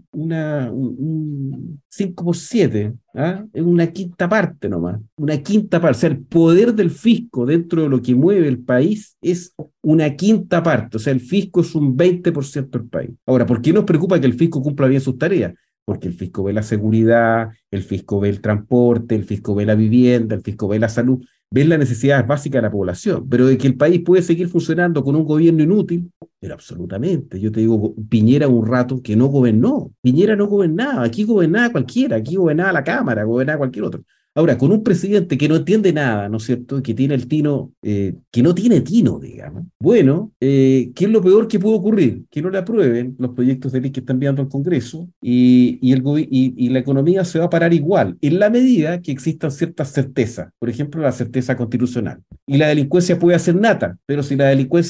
un 5 por 7, ¿ah? Es una quinta parte nomás. Una quinta parte. O sea, el poder del fisco dentro de lo que mueve el país es una quinta parte. O sea, el fisco es un 20% del país. Ahora, ¿por qué nos preocupa que el fisco cumpla bien sus tareas? Porque el fisco ve la seguridad, el fisco ve el transporte, el fisco ve la vivienda, el fisco ve la salud, ve las necesidades básicas de la población. Pero de que el país puede seguir funcionando con un gobierno inútil, pero absolutamente. Yo te digo, Piñera un rato que no gobernó. Piñera no gobernaba, aquí gobernaba cualquiera, aquí gobernaba la Cámara, gobernaba cualquier otro. Ahora, con un presidente que no entiende nada, ¿no es cierto?, que tiene el tino, que no tiene tino, digamos. Bueno, ¿qué es lo peor que puede ocurrir? Que no le aprueben los proyectos de ley que están enviando al Congreso y la economía se va a parar igual, en la medida que existan ciertas certezas, por ejemplo, la certeza constitucional. Y la delincuencia puede hacer nada, pero si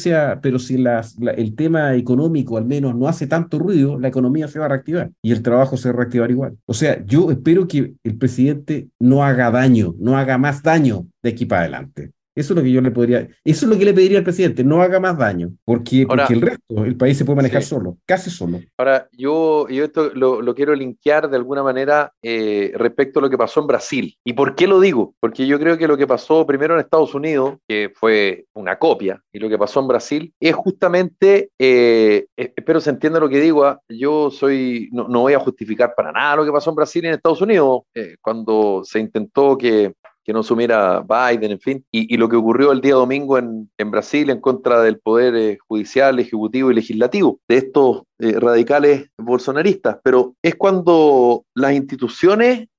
el tema económico al menos no hace tanto ruido, la economía se va a reactivar y el trabajo se va a reactivar igual. O sea, yo espero que el presidente no haga daño, no haga más daño de aquí para adelante. Eso es lo que eso es lo que le pediría al presidente, no haga más daño, porque Ahora, el resto, el país se puede manejar sí. solo, casi solo. Ahora, yo esto lo quiero linkear de alguna manera respecto a lo que pasó en Brasil. ¿Y por qué lo digo? Porque yo creo que lo que pasó primero en Estados Unidos, que fue una copia, y lo que pasó en Brasil, es justamente, espero se entienda lo que digo, yo no voy a justificar para nada lo que pasó en Brasil y en Estados Unidos, cuando se intentó que no asumiera Biden, en fin, y lo que ocurrió el día domingo en Brasil en contra del poder judicial, ejecutivo y legislativo de estos radicales bolsonaristas, pero es cuando las instituciones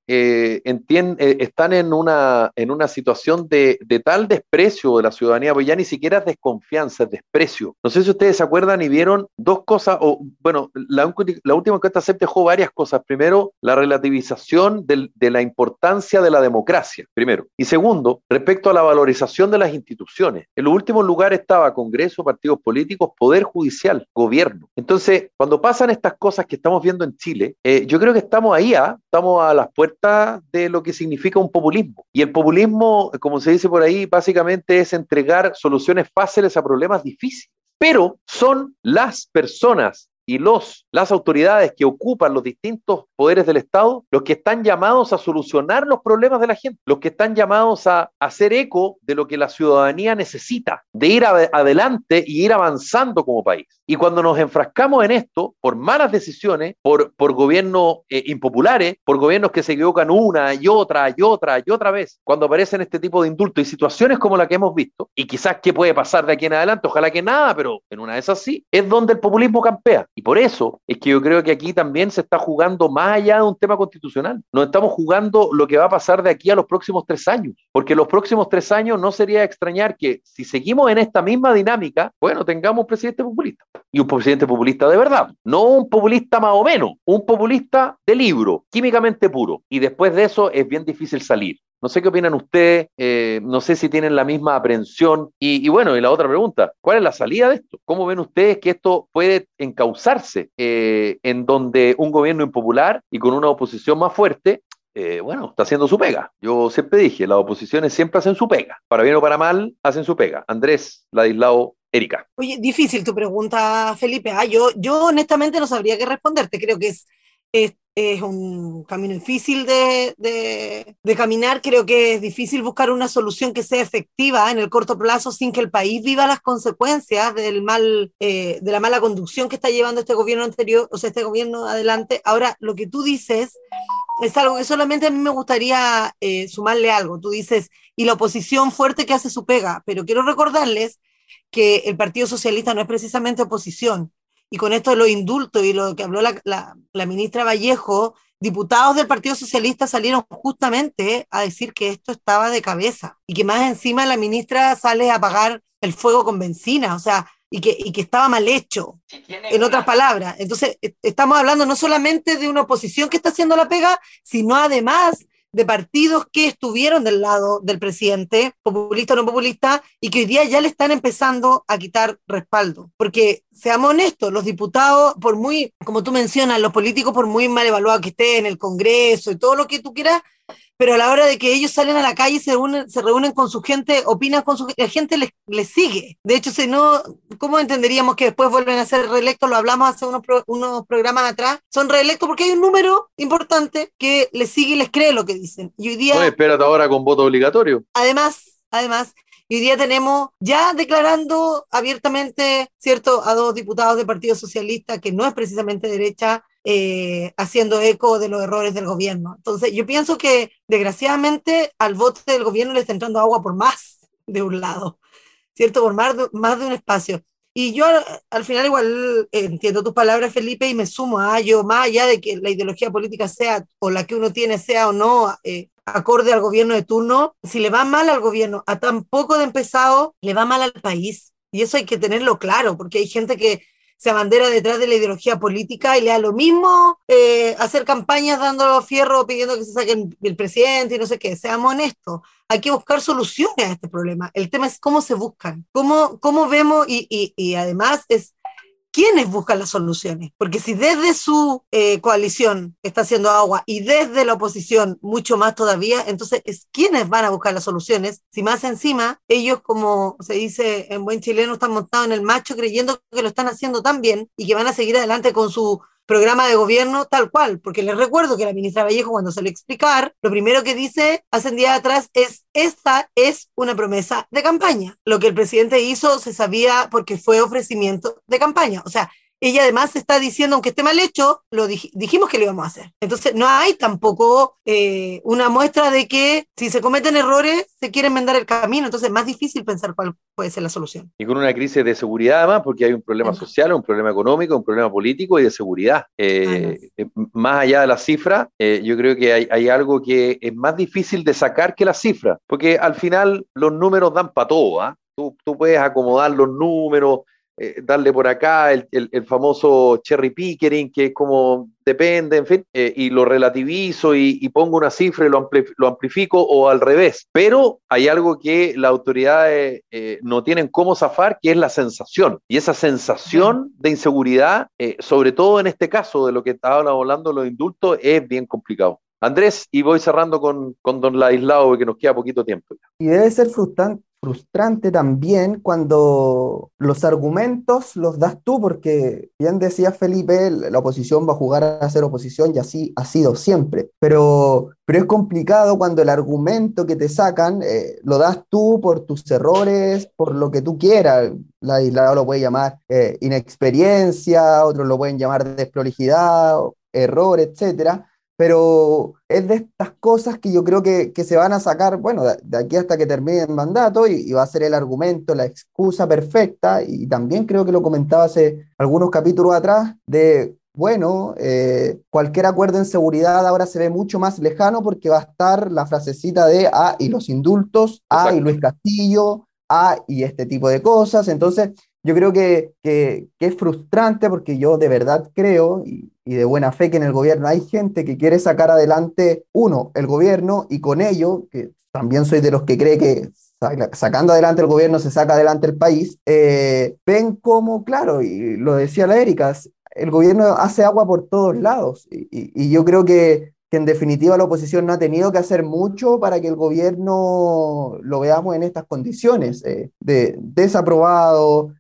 están en una situación de tal desprecio de la ciudadanía, pues ya ni siquiera es desconfianza, es desprecio. No sé si ustedes se acuerdan y vieron dos cosas, o bueno, la última encuesta CEP dejó varias cosas. Primero, la relativización de la importancia de la democracia, primero. Y segundo, respecto a la valorización de las instituciones. En los últimos lugares estaba Congreso, partidos políticos, Poder Judicial, gobierno. Entonces, cuando pasan estas cosas que estamos viendo en Chile, yo creo que estamos ahí, estamos a las puertas de lo que significa un populismo. Y el populismo, como se dice por ahí, básicamente es entregar soluciones fáciles a problemas difíciles. Pero son las personas y las autoridades que ocupan los distintos poderes del Estado los que están llamados a solucionar los problemas de la gente, los que están llamados a hacer eco de lo que la ciudadanía necesita, de ir adelante y ir avanzando como país. Y cuando nos enfrascamos en esto, por malas decisiones, por gobiernos impopulares, por gobiernos que se equivocan una y otra y otra y otra vez, cuando aparecen este tipo de indultos y situaciones como la que hemos visto, y quizás qué puede pasar de aquí en adelante, ojalá que nada, pero en una de esas sí, es donde el populismo campea. Y por eso es que yo creo que aquí también se está jugando más allá de un tema constitucional. Nos estamos jugando lo que va a pasar de aquí a los próximos 3 años. Porque los próximos 3 años no sería extrañar que si seguimos en esta misma dinámica, bueno, tengamos un presidente populista. Y un presidente populista de verdad. No un populista más o menos. Un populista de libro, químicamente puro. Y después de eso es bien difícil salir. No sé qué opinan ustedes, no sé si tienen la misma aprehensión. Y bueno, y la otra pregunta, ¿cuál es la salida de esto? ¿Cómo ven ustedes que esto puede encauzarse en donde un gobierno impopular y con una oposición más fuerte, bueno, está haciendo su pega? Yo siempre dije, las oposiciones siempre hacen su pega. Para bien o para mal, hacen su pega. Andrés, Ladislao, Erika. Oye, difícil tu pregunta, Felipe. Yo honestamente no sabría qué responderte. Creo que es un camino difícil de caminar. Creo que es difícil buscar una solución que sea efectiva en el corto plazo sin que el país viva las consecuencias de la mala conducción que está llevando este gobierno anterior, o sea, este gobierno adelante. Ahora, lo que tú dices es algo que solamente a mí me gustaría sumarle algo. Tú dices, y la oposición fuerte que hace su pega, pero quiero recordarles que el Partido Socialista no es precisamente oposición. Y con esto de los indultos y lo que habló la ministra Vallejo, diputados del Partido Socialista salieron justamente a decir que esto estaba de cabeza y que más encima la ministra sale a apagar el fuego con benzina, o sea, y que estaba mal hecho, en otras palabras. Entonces, estamos hablando no solamente de una oposición que está haciendo la pega, sino además de partidos que estuvieron del lado del presidente, populista o no populista, y que hoy día ya le están empezando a quitar respaldo. Porque, seamos honestos, los diputados, por muy, como tú mencionas, los políticos, por muy mal evaluados que estén en el Congreso y todo lo que tú quieras, pero a la hora de que ellos salen a la calle, se reúnen con su gente, opinan con su gente, la gente les sigue. De hecho, si no, ¿cómo entenderíamos que después vuelven a ser reelectos? Lo hablamos hace unos programas atrás. Son reelectos porque hay un número importante que les sigue y les cree lo que dicen. Y hoy día... No, espérate ahora con voto obligatorio. Además, y hoy día tenemos ya declarando abiertamente, ¿cierto?, a 2 diputados del Partido Socialista, que no es precisamente derecha, haciendo eco de los errores del gobierno. Entonces, yo pienso que desgraciadamente al voto del gobierno le está entrando agua por más de un lado, ¿cierto? Por más de un espacio. Y yo al final igual entiendo tus palabras, Felipe, y me sumo a yo, más allá de que la ideología política sea, o la que uno tiene sea o no, acorde al gobierno de turno, si le va mal al gobierno, a tan poco de empezado, le va mal al país. Y eso hay que tenerlo claro, porque hay gente que se abandera detrás de la ideología política y le da lo mismo hacer campañas dando fierro, pidiendo que se saquen el presidente y no sé qué. Seamos honestos, hay que buscar soluciones a este problema. El tema es cómo se buscan, cómo vemos y además es quiénes buscan las soluciones. Porque si desde su coalición está haciendo agua y desde la oposición mucho más todavía, entonces es quiénes van a buscar las soluciones. Si más encima, ellos, como se dice en buen chileno, están montados en el macho creyendo que lo están haciendo tan bien y que van a seguir adelante con su programa de gobierno tal cual, porque les recuerdo que la ministra Vallejo, cuando sale a explicar, lo primero que dice hace un día atrás es: esta es una promesa de campaña. Lo que el presidente hizo se sabía porque fue ofrecimiento de campaña. O sea, ella además está diciendo, aunque esté mal hecho, dijimos que lo íbamos a hacer. Entonces no hay tampoco una muestra de que si se cometen errores se quiere enmendar el camino, entonces es más difícil pensar cuál puede ser la solución. Y con una crisis de seguridad además, porque hay un problema social, un problema económico, un problema político y de seguridad. Más allá de la cifra, yo creo que hay algo que es más difícil de sacar que la cifra, porque al final los números dan para todo, ¿eh? Tú puedes acomodar los números, darle por acá el famoso cherry pickering, que es como depende, en fin, y lo relativizo y pongo una cifra y lo amplifico o al revés. Pero hay algo que las autoridades no tienen cómo zafar, que es la sensación. Y esa sensación de inseguridad, sobre todo en este caso de lo que estábamos hablando, los indultos, es bien complicado. Andrés, y voy cerrando con don Ladislao, porque nos queda poquito tiempo. Y debe ser frustrante también cuando los argumentos los das tú, porque bien decía Felipe, la oposición va a jugar a ser oposición y así ha sido siempre, pero es complicado cuando el argumento que te sacan lo das tú por tus errores, por lo que tú quieras. Ladislao lo puede llamar inexperiencia, otros lo pueden llamar desprolijidad, error, etcétera. Pero es de estas cosas que yo creo que se van a sacar, bueno, de aquí hasta que termine el mandato y va a ser el argumento, la excusa perfecta, y también creo que lo comentaba hace algunos capítulos atrás, de, bueno, cualquier acuerdo en seguridad ahora se ve mucho más lejano porque va a estar la frasecita de, y los indultos, y Luis Castillo, y este tipo de cosas. Entonces yo creo que es frustrante porque yo de verdad creo, y de buena fe, que en el gobierno hay gente que quiere sacar adelante, el gobierno, y con ello, que también soy de los que cree que sacando adelante el gobierno se saca adelante el país, ven como, claro, y lo decía la Erika, el gobierno hace agua por todos lados, y yo creo que en definitiva la oposición no ha tenido que hacer mucho para que el gobierno lo veamos en estas condiciones, desaprobado,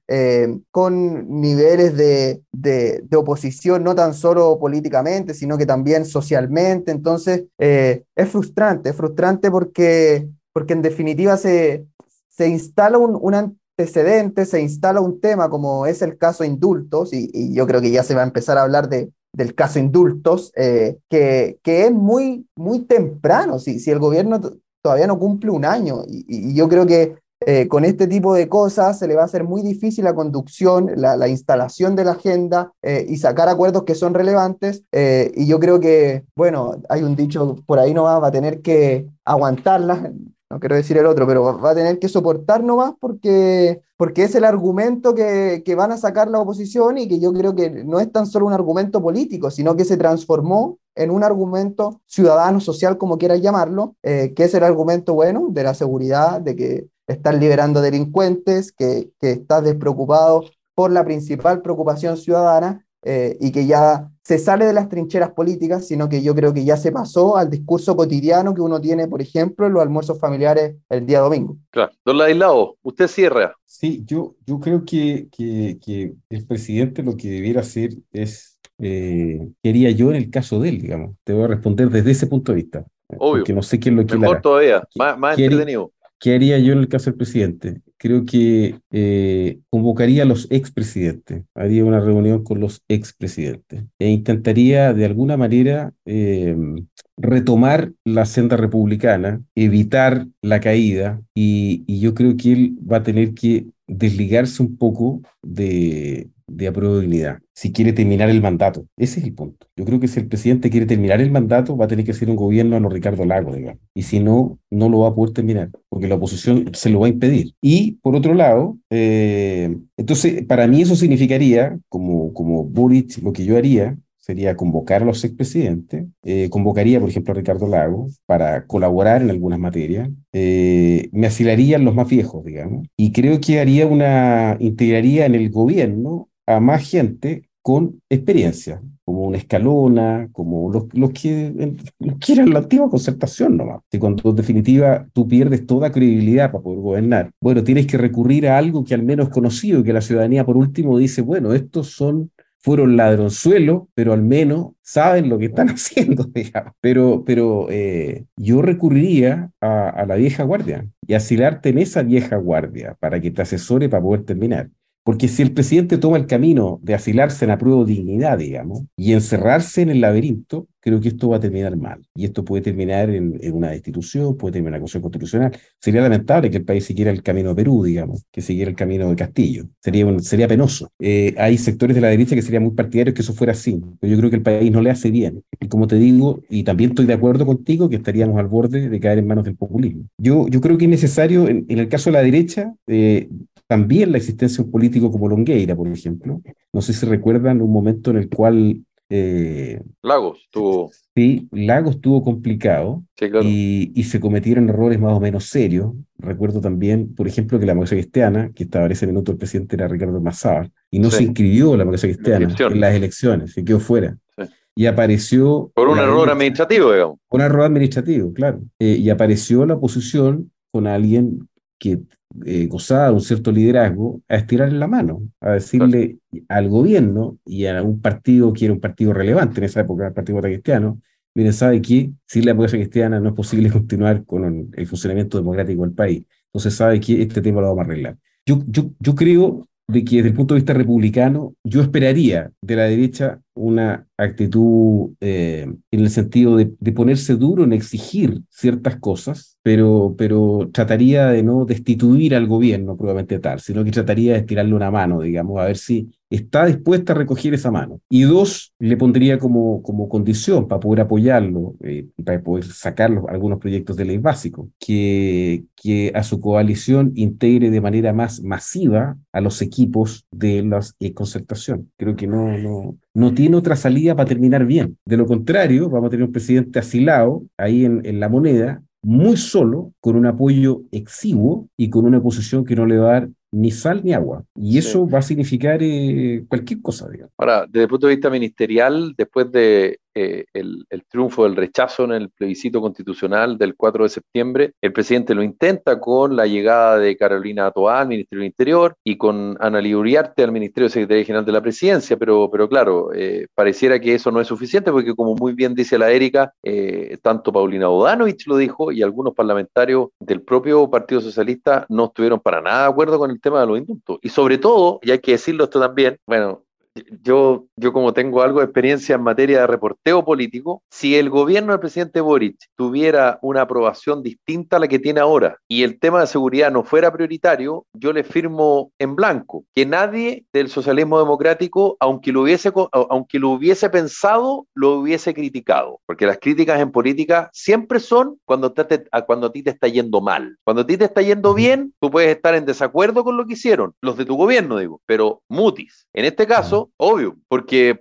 con niveles de oposición no tan solo políticamente, sino que también socialmente. Entonces es frustrante porque en definitiva se instala un antecedente, se instala un tema como es el caso indultos, y yo creo que ya se va a empezar a hablar del caso indultos, que es muy, muy temprano, si el gobierno todavía no cumple un año, y yo creo que con este tipo de cosas se le va a hacer muy difícil la conducción, la instalación de la agenda, y sacar acuerdos que son relevantes, y yo creo que, bueno, hay un dicho por ahí nomás, va a tener que aguantarla, no quiero decir el otro, pero va a tener que soportar nomás porque es el argumento que van a sacar la oposición, y que yo creo que no es tan solo un argumento político, sino que se transformó en un argumento ciudadano, social, como quieras llamarlo, que es el argumento, bueno, de la seguridad, de que estás liberando delincuentes, que estás despreocupado por la principal preocupación ciudadana, y que ya se sale de las trincheras políticas, sino que yo creo que ya se pasó al discurso cotidiano que uno tiene, por ejemplo, en los almuerzos familiares el día domingo. Claro. Don Ladislao, usted cierra. Sí, yo creo que el presidente lo que debiera hacer es, ¿qué haría yo en el caso de él, digamos? Te voy a responder desde ese punto de vista, Obvio. porque no sé qué es lo que él Mejor hará. todavía, más entretenido. ¿Qué haría yo en el caso del presidente? Creo que convocaría a los expresidentes, haría una reunión con los expresidentes e intentaría de alguna manera retomar la senda republicana, evitar la caída, y yo creo que él va a tener que desligarse un poco de apruebo dignidad, si quiere terminar el mandato. Ese es el punto. Yo creo que si el presidente quiere terminar el mandato, va a tener que hacer un gobierno a lo Ricardo Lagos, digamos. Y si no, no lo va a poder terminar, porque la oposición se lo va a impedir. Y, por otro lado, entonces, para mí eso significaría, como Boric, lo que yo haría sería convocar a los expresidentes, convocaría, por ejemplo, a Ricardo Lagos para colaborar en algunas materias, me asilarían los más viejos, digamos, y creo que integraría en el gobierno a más gente con experiencia, como una Escalona, como los que eran la antigua Concertación nomás. Y cuando en definitiva tú pierdes toda credibilidad para poder gobernar, bueno, tienes que recurrir a algo que al menos es conocido, que la ciudadanía por último dice, bueno, fueron ladronzuelos, pero al menos saben lo que están haciendo, digamos. Pero yo recurriría a la vieja guardia y asilarte en esa vieja guardia para que te asesore para poder terminar. Porque si el presidente toma el camino de asilarse en apruebo dignidad, digamos, y encerrarse en el laberinto, creo que esto va a terminar mal. Y esto puede terminar en una destitución, puede terminar en una acusación constitucional. Sería lamentable que el país siguiera el camino de Perú, digamos, que siguiera el camino de Castillo. Sería penoso. Hay sectores de la derecha que serían muy partidarios que eso fuera así, pero yo creo que el país no le hace bien. Y como te digo, y también estoy de acuerdo contigo, que estaríamos al borde de caer en manos del populismo. Yo creo que es necesario, en el caso de la derecha, también la existencia de un político como Longueira, por ejemplo. No sé si recuerdan un momento en el cual Lagos tuvo. sí, Lagos estuvo complicado Sí, claro. y se cometieron errores más o menos serios. Recuerdo también, por ejemplo, que la democracia cristiana, que estaba en ese minuto el presidente era Ricardo Mazzábal, y no Sí. se inscribió la democracia cristiana Elección. en las elecciones, se quedó fuera. Sí. Y apareció Por un la error derecha, administrativo, digamos. un error administrativo, claro. Y apareció la oposición con alguien que gozaba de un cierto liderazgo a estirarle la mano, a decirle al gobierno y a un partido que era un partido relevante en esa época, el Partido Demócrata Cristiano, miren, sabe que sin la democracia cristiana no es posible continuar con el funcionamiento democrático del país. Entonces sabe que este tema lo vamos a arreglar. Yo creo de que desde el punto de vista republicano, yo esperaría de la derecha una actitud en el sentido de ponerse duro en exigir ciertas cosas, pero trataría de no destituir al gobierno probablemente tal, sino que trataría de estirarle una mano, digamos, a ver si está dispuesta a recoger esa mano. Y dos, le pondría como condición para poder apoyarlo, para poder sacar algunos proyectos de ley básicos, que a su coalición integre de manera más masiva a los equipos de la concertación. Creo que no tiene otra salida para terminar bien. De lo contrario, vamos a tener un presidente asilado ahí en la moneda, muy solo, con un apoyo exiguo y con una oposición que no le va a dar ni sal ni agua. Y eso va a significar cualquier cosa, digamos. Ahora, desde el punto de vista ministerial, después de el triunfo del rechazo en el plebiscito constitucional del 4 de septiembre, el presidente lo intenta con la llegada de Carolina Toá al Ministerio del Interior y con Analí Uriarte al Ministerio de Secretaría General de la Presidencia, pero claro, pareciera que eso no es suficiente porque, como muy bien dice la Erika, tanto Paulina Bodanovich lo dijo y algunos parlamentarios del propio Partido Socialista no estuvieron para nada de acuerdo con el tema de los indultos. Y sobre todo, y hay que decirlo esto también, bueno, yo como tengo algo de experiencia en materia de reporteo político, si el gobierno del presidente Boric tuviera una aprobación distinta a la que tiene ahora y el tema de seguridad no fuera prioritario, yo le firmo en blanco que nadie del socialismo democrático, aunque lo hubiese pensado, lo hubiese criticado, porque las críticas en política siempre son cuando a ti te está yendo mal. Cuando a ti te está yendo bien, tú puedes estar en desacuerdo con lo que hicieron, los de tu gobierno, digo, pero mutis. En este caso, obvio, porque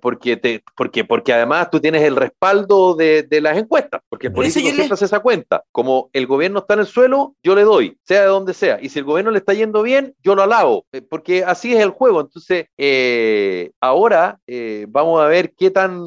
además tú tienes el respaldo de las encuestas, porque el político siempre hace esa cuenta. Como el gobierno está en el suelo, yo le doy, sea de donde sea. Y si el gobierno le está yendo bien, yo lo alabo, porque así es el juego. Entonces, ahora vamos a ver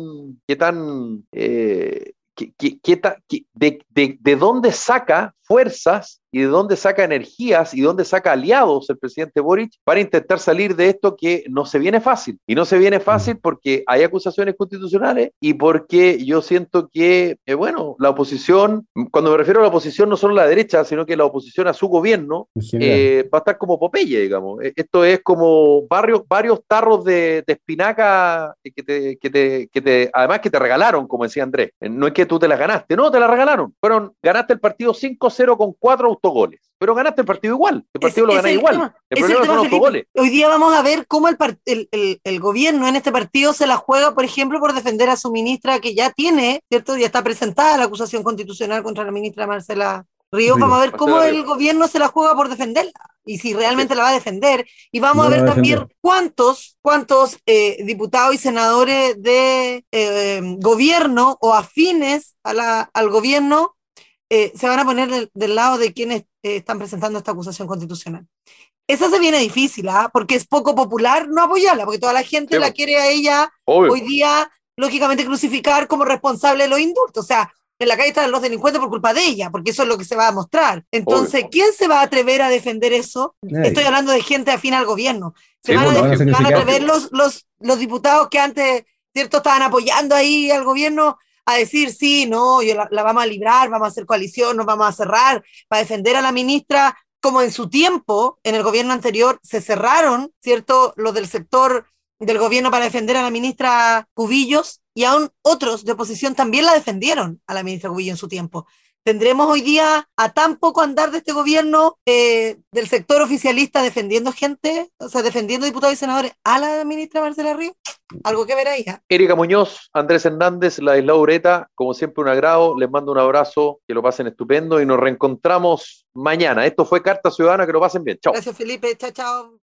de dónde saca fuerzas y de dónde saca energías y dónde saca aliados el presidente Boric para intentar salir de esto que no se viene fácil. Y no se viene fácil porque hay acusaciones constitucionales y porque yo siento que, la oposición, cuando me refiero a la oposición, no solo a la derecha, sino que la oposición a su gobierno va a estar como Popeye, digamos. Esto es como varios tarros de espinaca además que te regalaron, como decía Andrés. No es que tú te las ganaste, no, te las regalaron. Ganaste el partido 5-0 con 4 autogoles, pero ganaste el partido igual, el partido lo gané igual. El problema son autogoles. Hoy día vamos a ver cómo el gobierno en este partido se la juega, por ejemplo, por defender a su ministra que ya tiene, ¿cierto? Ya está presentada la acusación constitucional contra la ministra Marcela Ríos. Vamos a ver cómo el gobierno se la juega por defenderla y si realmente la va a defender. Y vamos a ver también cuántos diputados y senadores de gobierno o afines al gobierno se van a poner del lado de quienes están presentando esta acusación constitucional. Esa se viene difícil, porque es poco popular no apoyarla, porque toda la gente la quiere a ella hoy día, lógicamente, crucificar como responsable de los indultos. O sea, en la calle están los delincuentes por culpa de ella, porque eso es lo que se va a mostrar. Entonces, ¿quién se va a atrever a defender eso? Estoy hablando de gente afín al gobierno. Se van a atrever los diputados que antes, ¿cierto?, estaban apoyando ahí al gobierno a decir, sí, no, la vamos a librar, vamos a hacer coalición, nos vamos a cerrar para defender a la ministra como en su tiempo, en el gobierno anterior, se cerraron, ¿cierto?, los del sector del gobierno para defender a la ministra Cubillos, y aún otros de oposición también la defendieron a la ministra Cubillos en su tiempo. ¿Tendremos hoy día a tan poco andar de este gobierno del sector oficialista defendiendo gente, o sea, defendiendo diputados y senadores a la ministra Marcela Ríos? Algo que ver ahí. Erika Muñoz, Andrés Hernández, Ladislao Ureta, como siempre un agrado, les mando un abrazo, que lo pasen estupendo y nos reencontramos mañana. Esto fue Carta Ciudadana, que lo pasen bien. Chao. Gracias, Felipe. Chao, chao.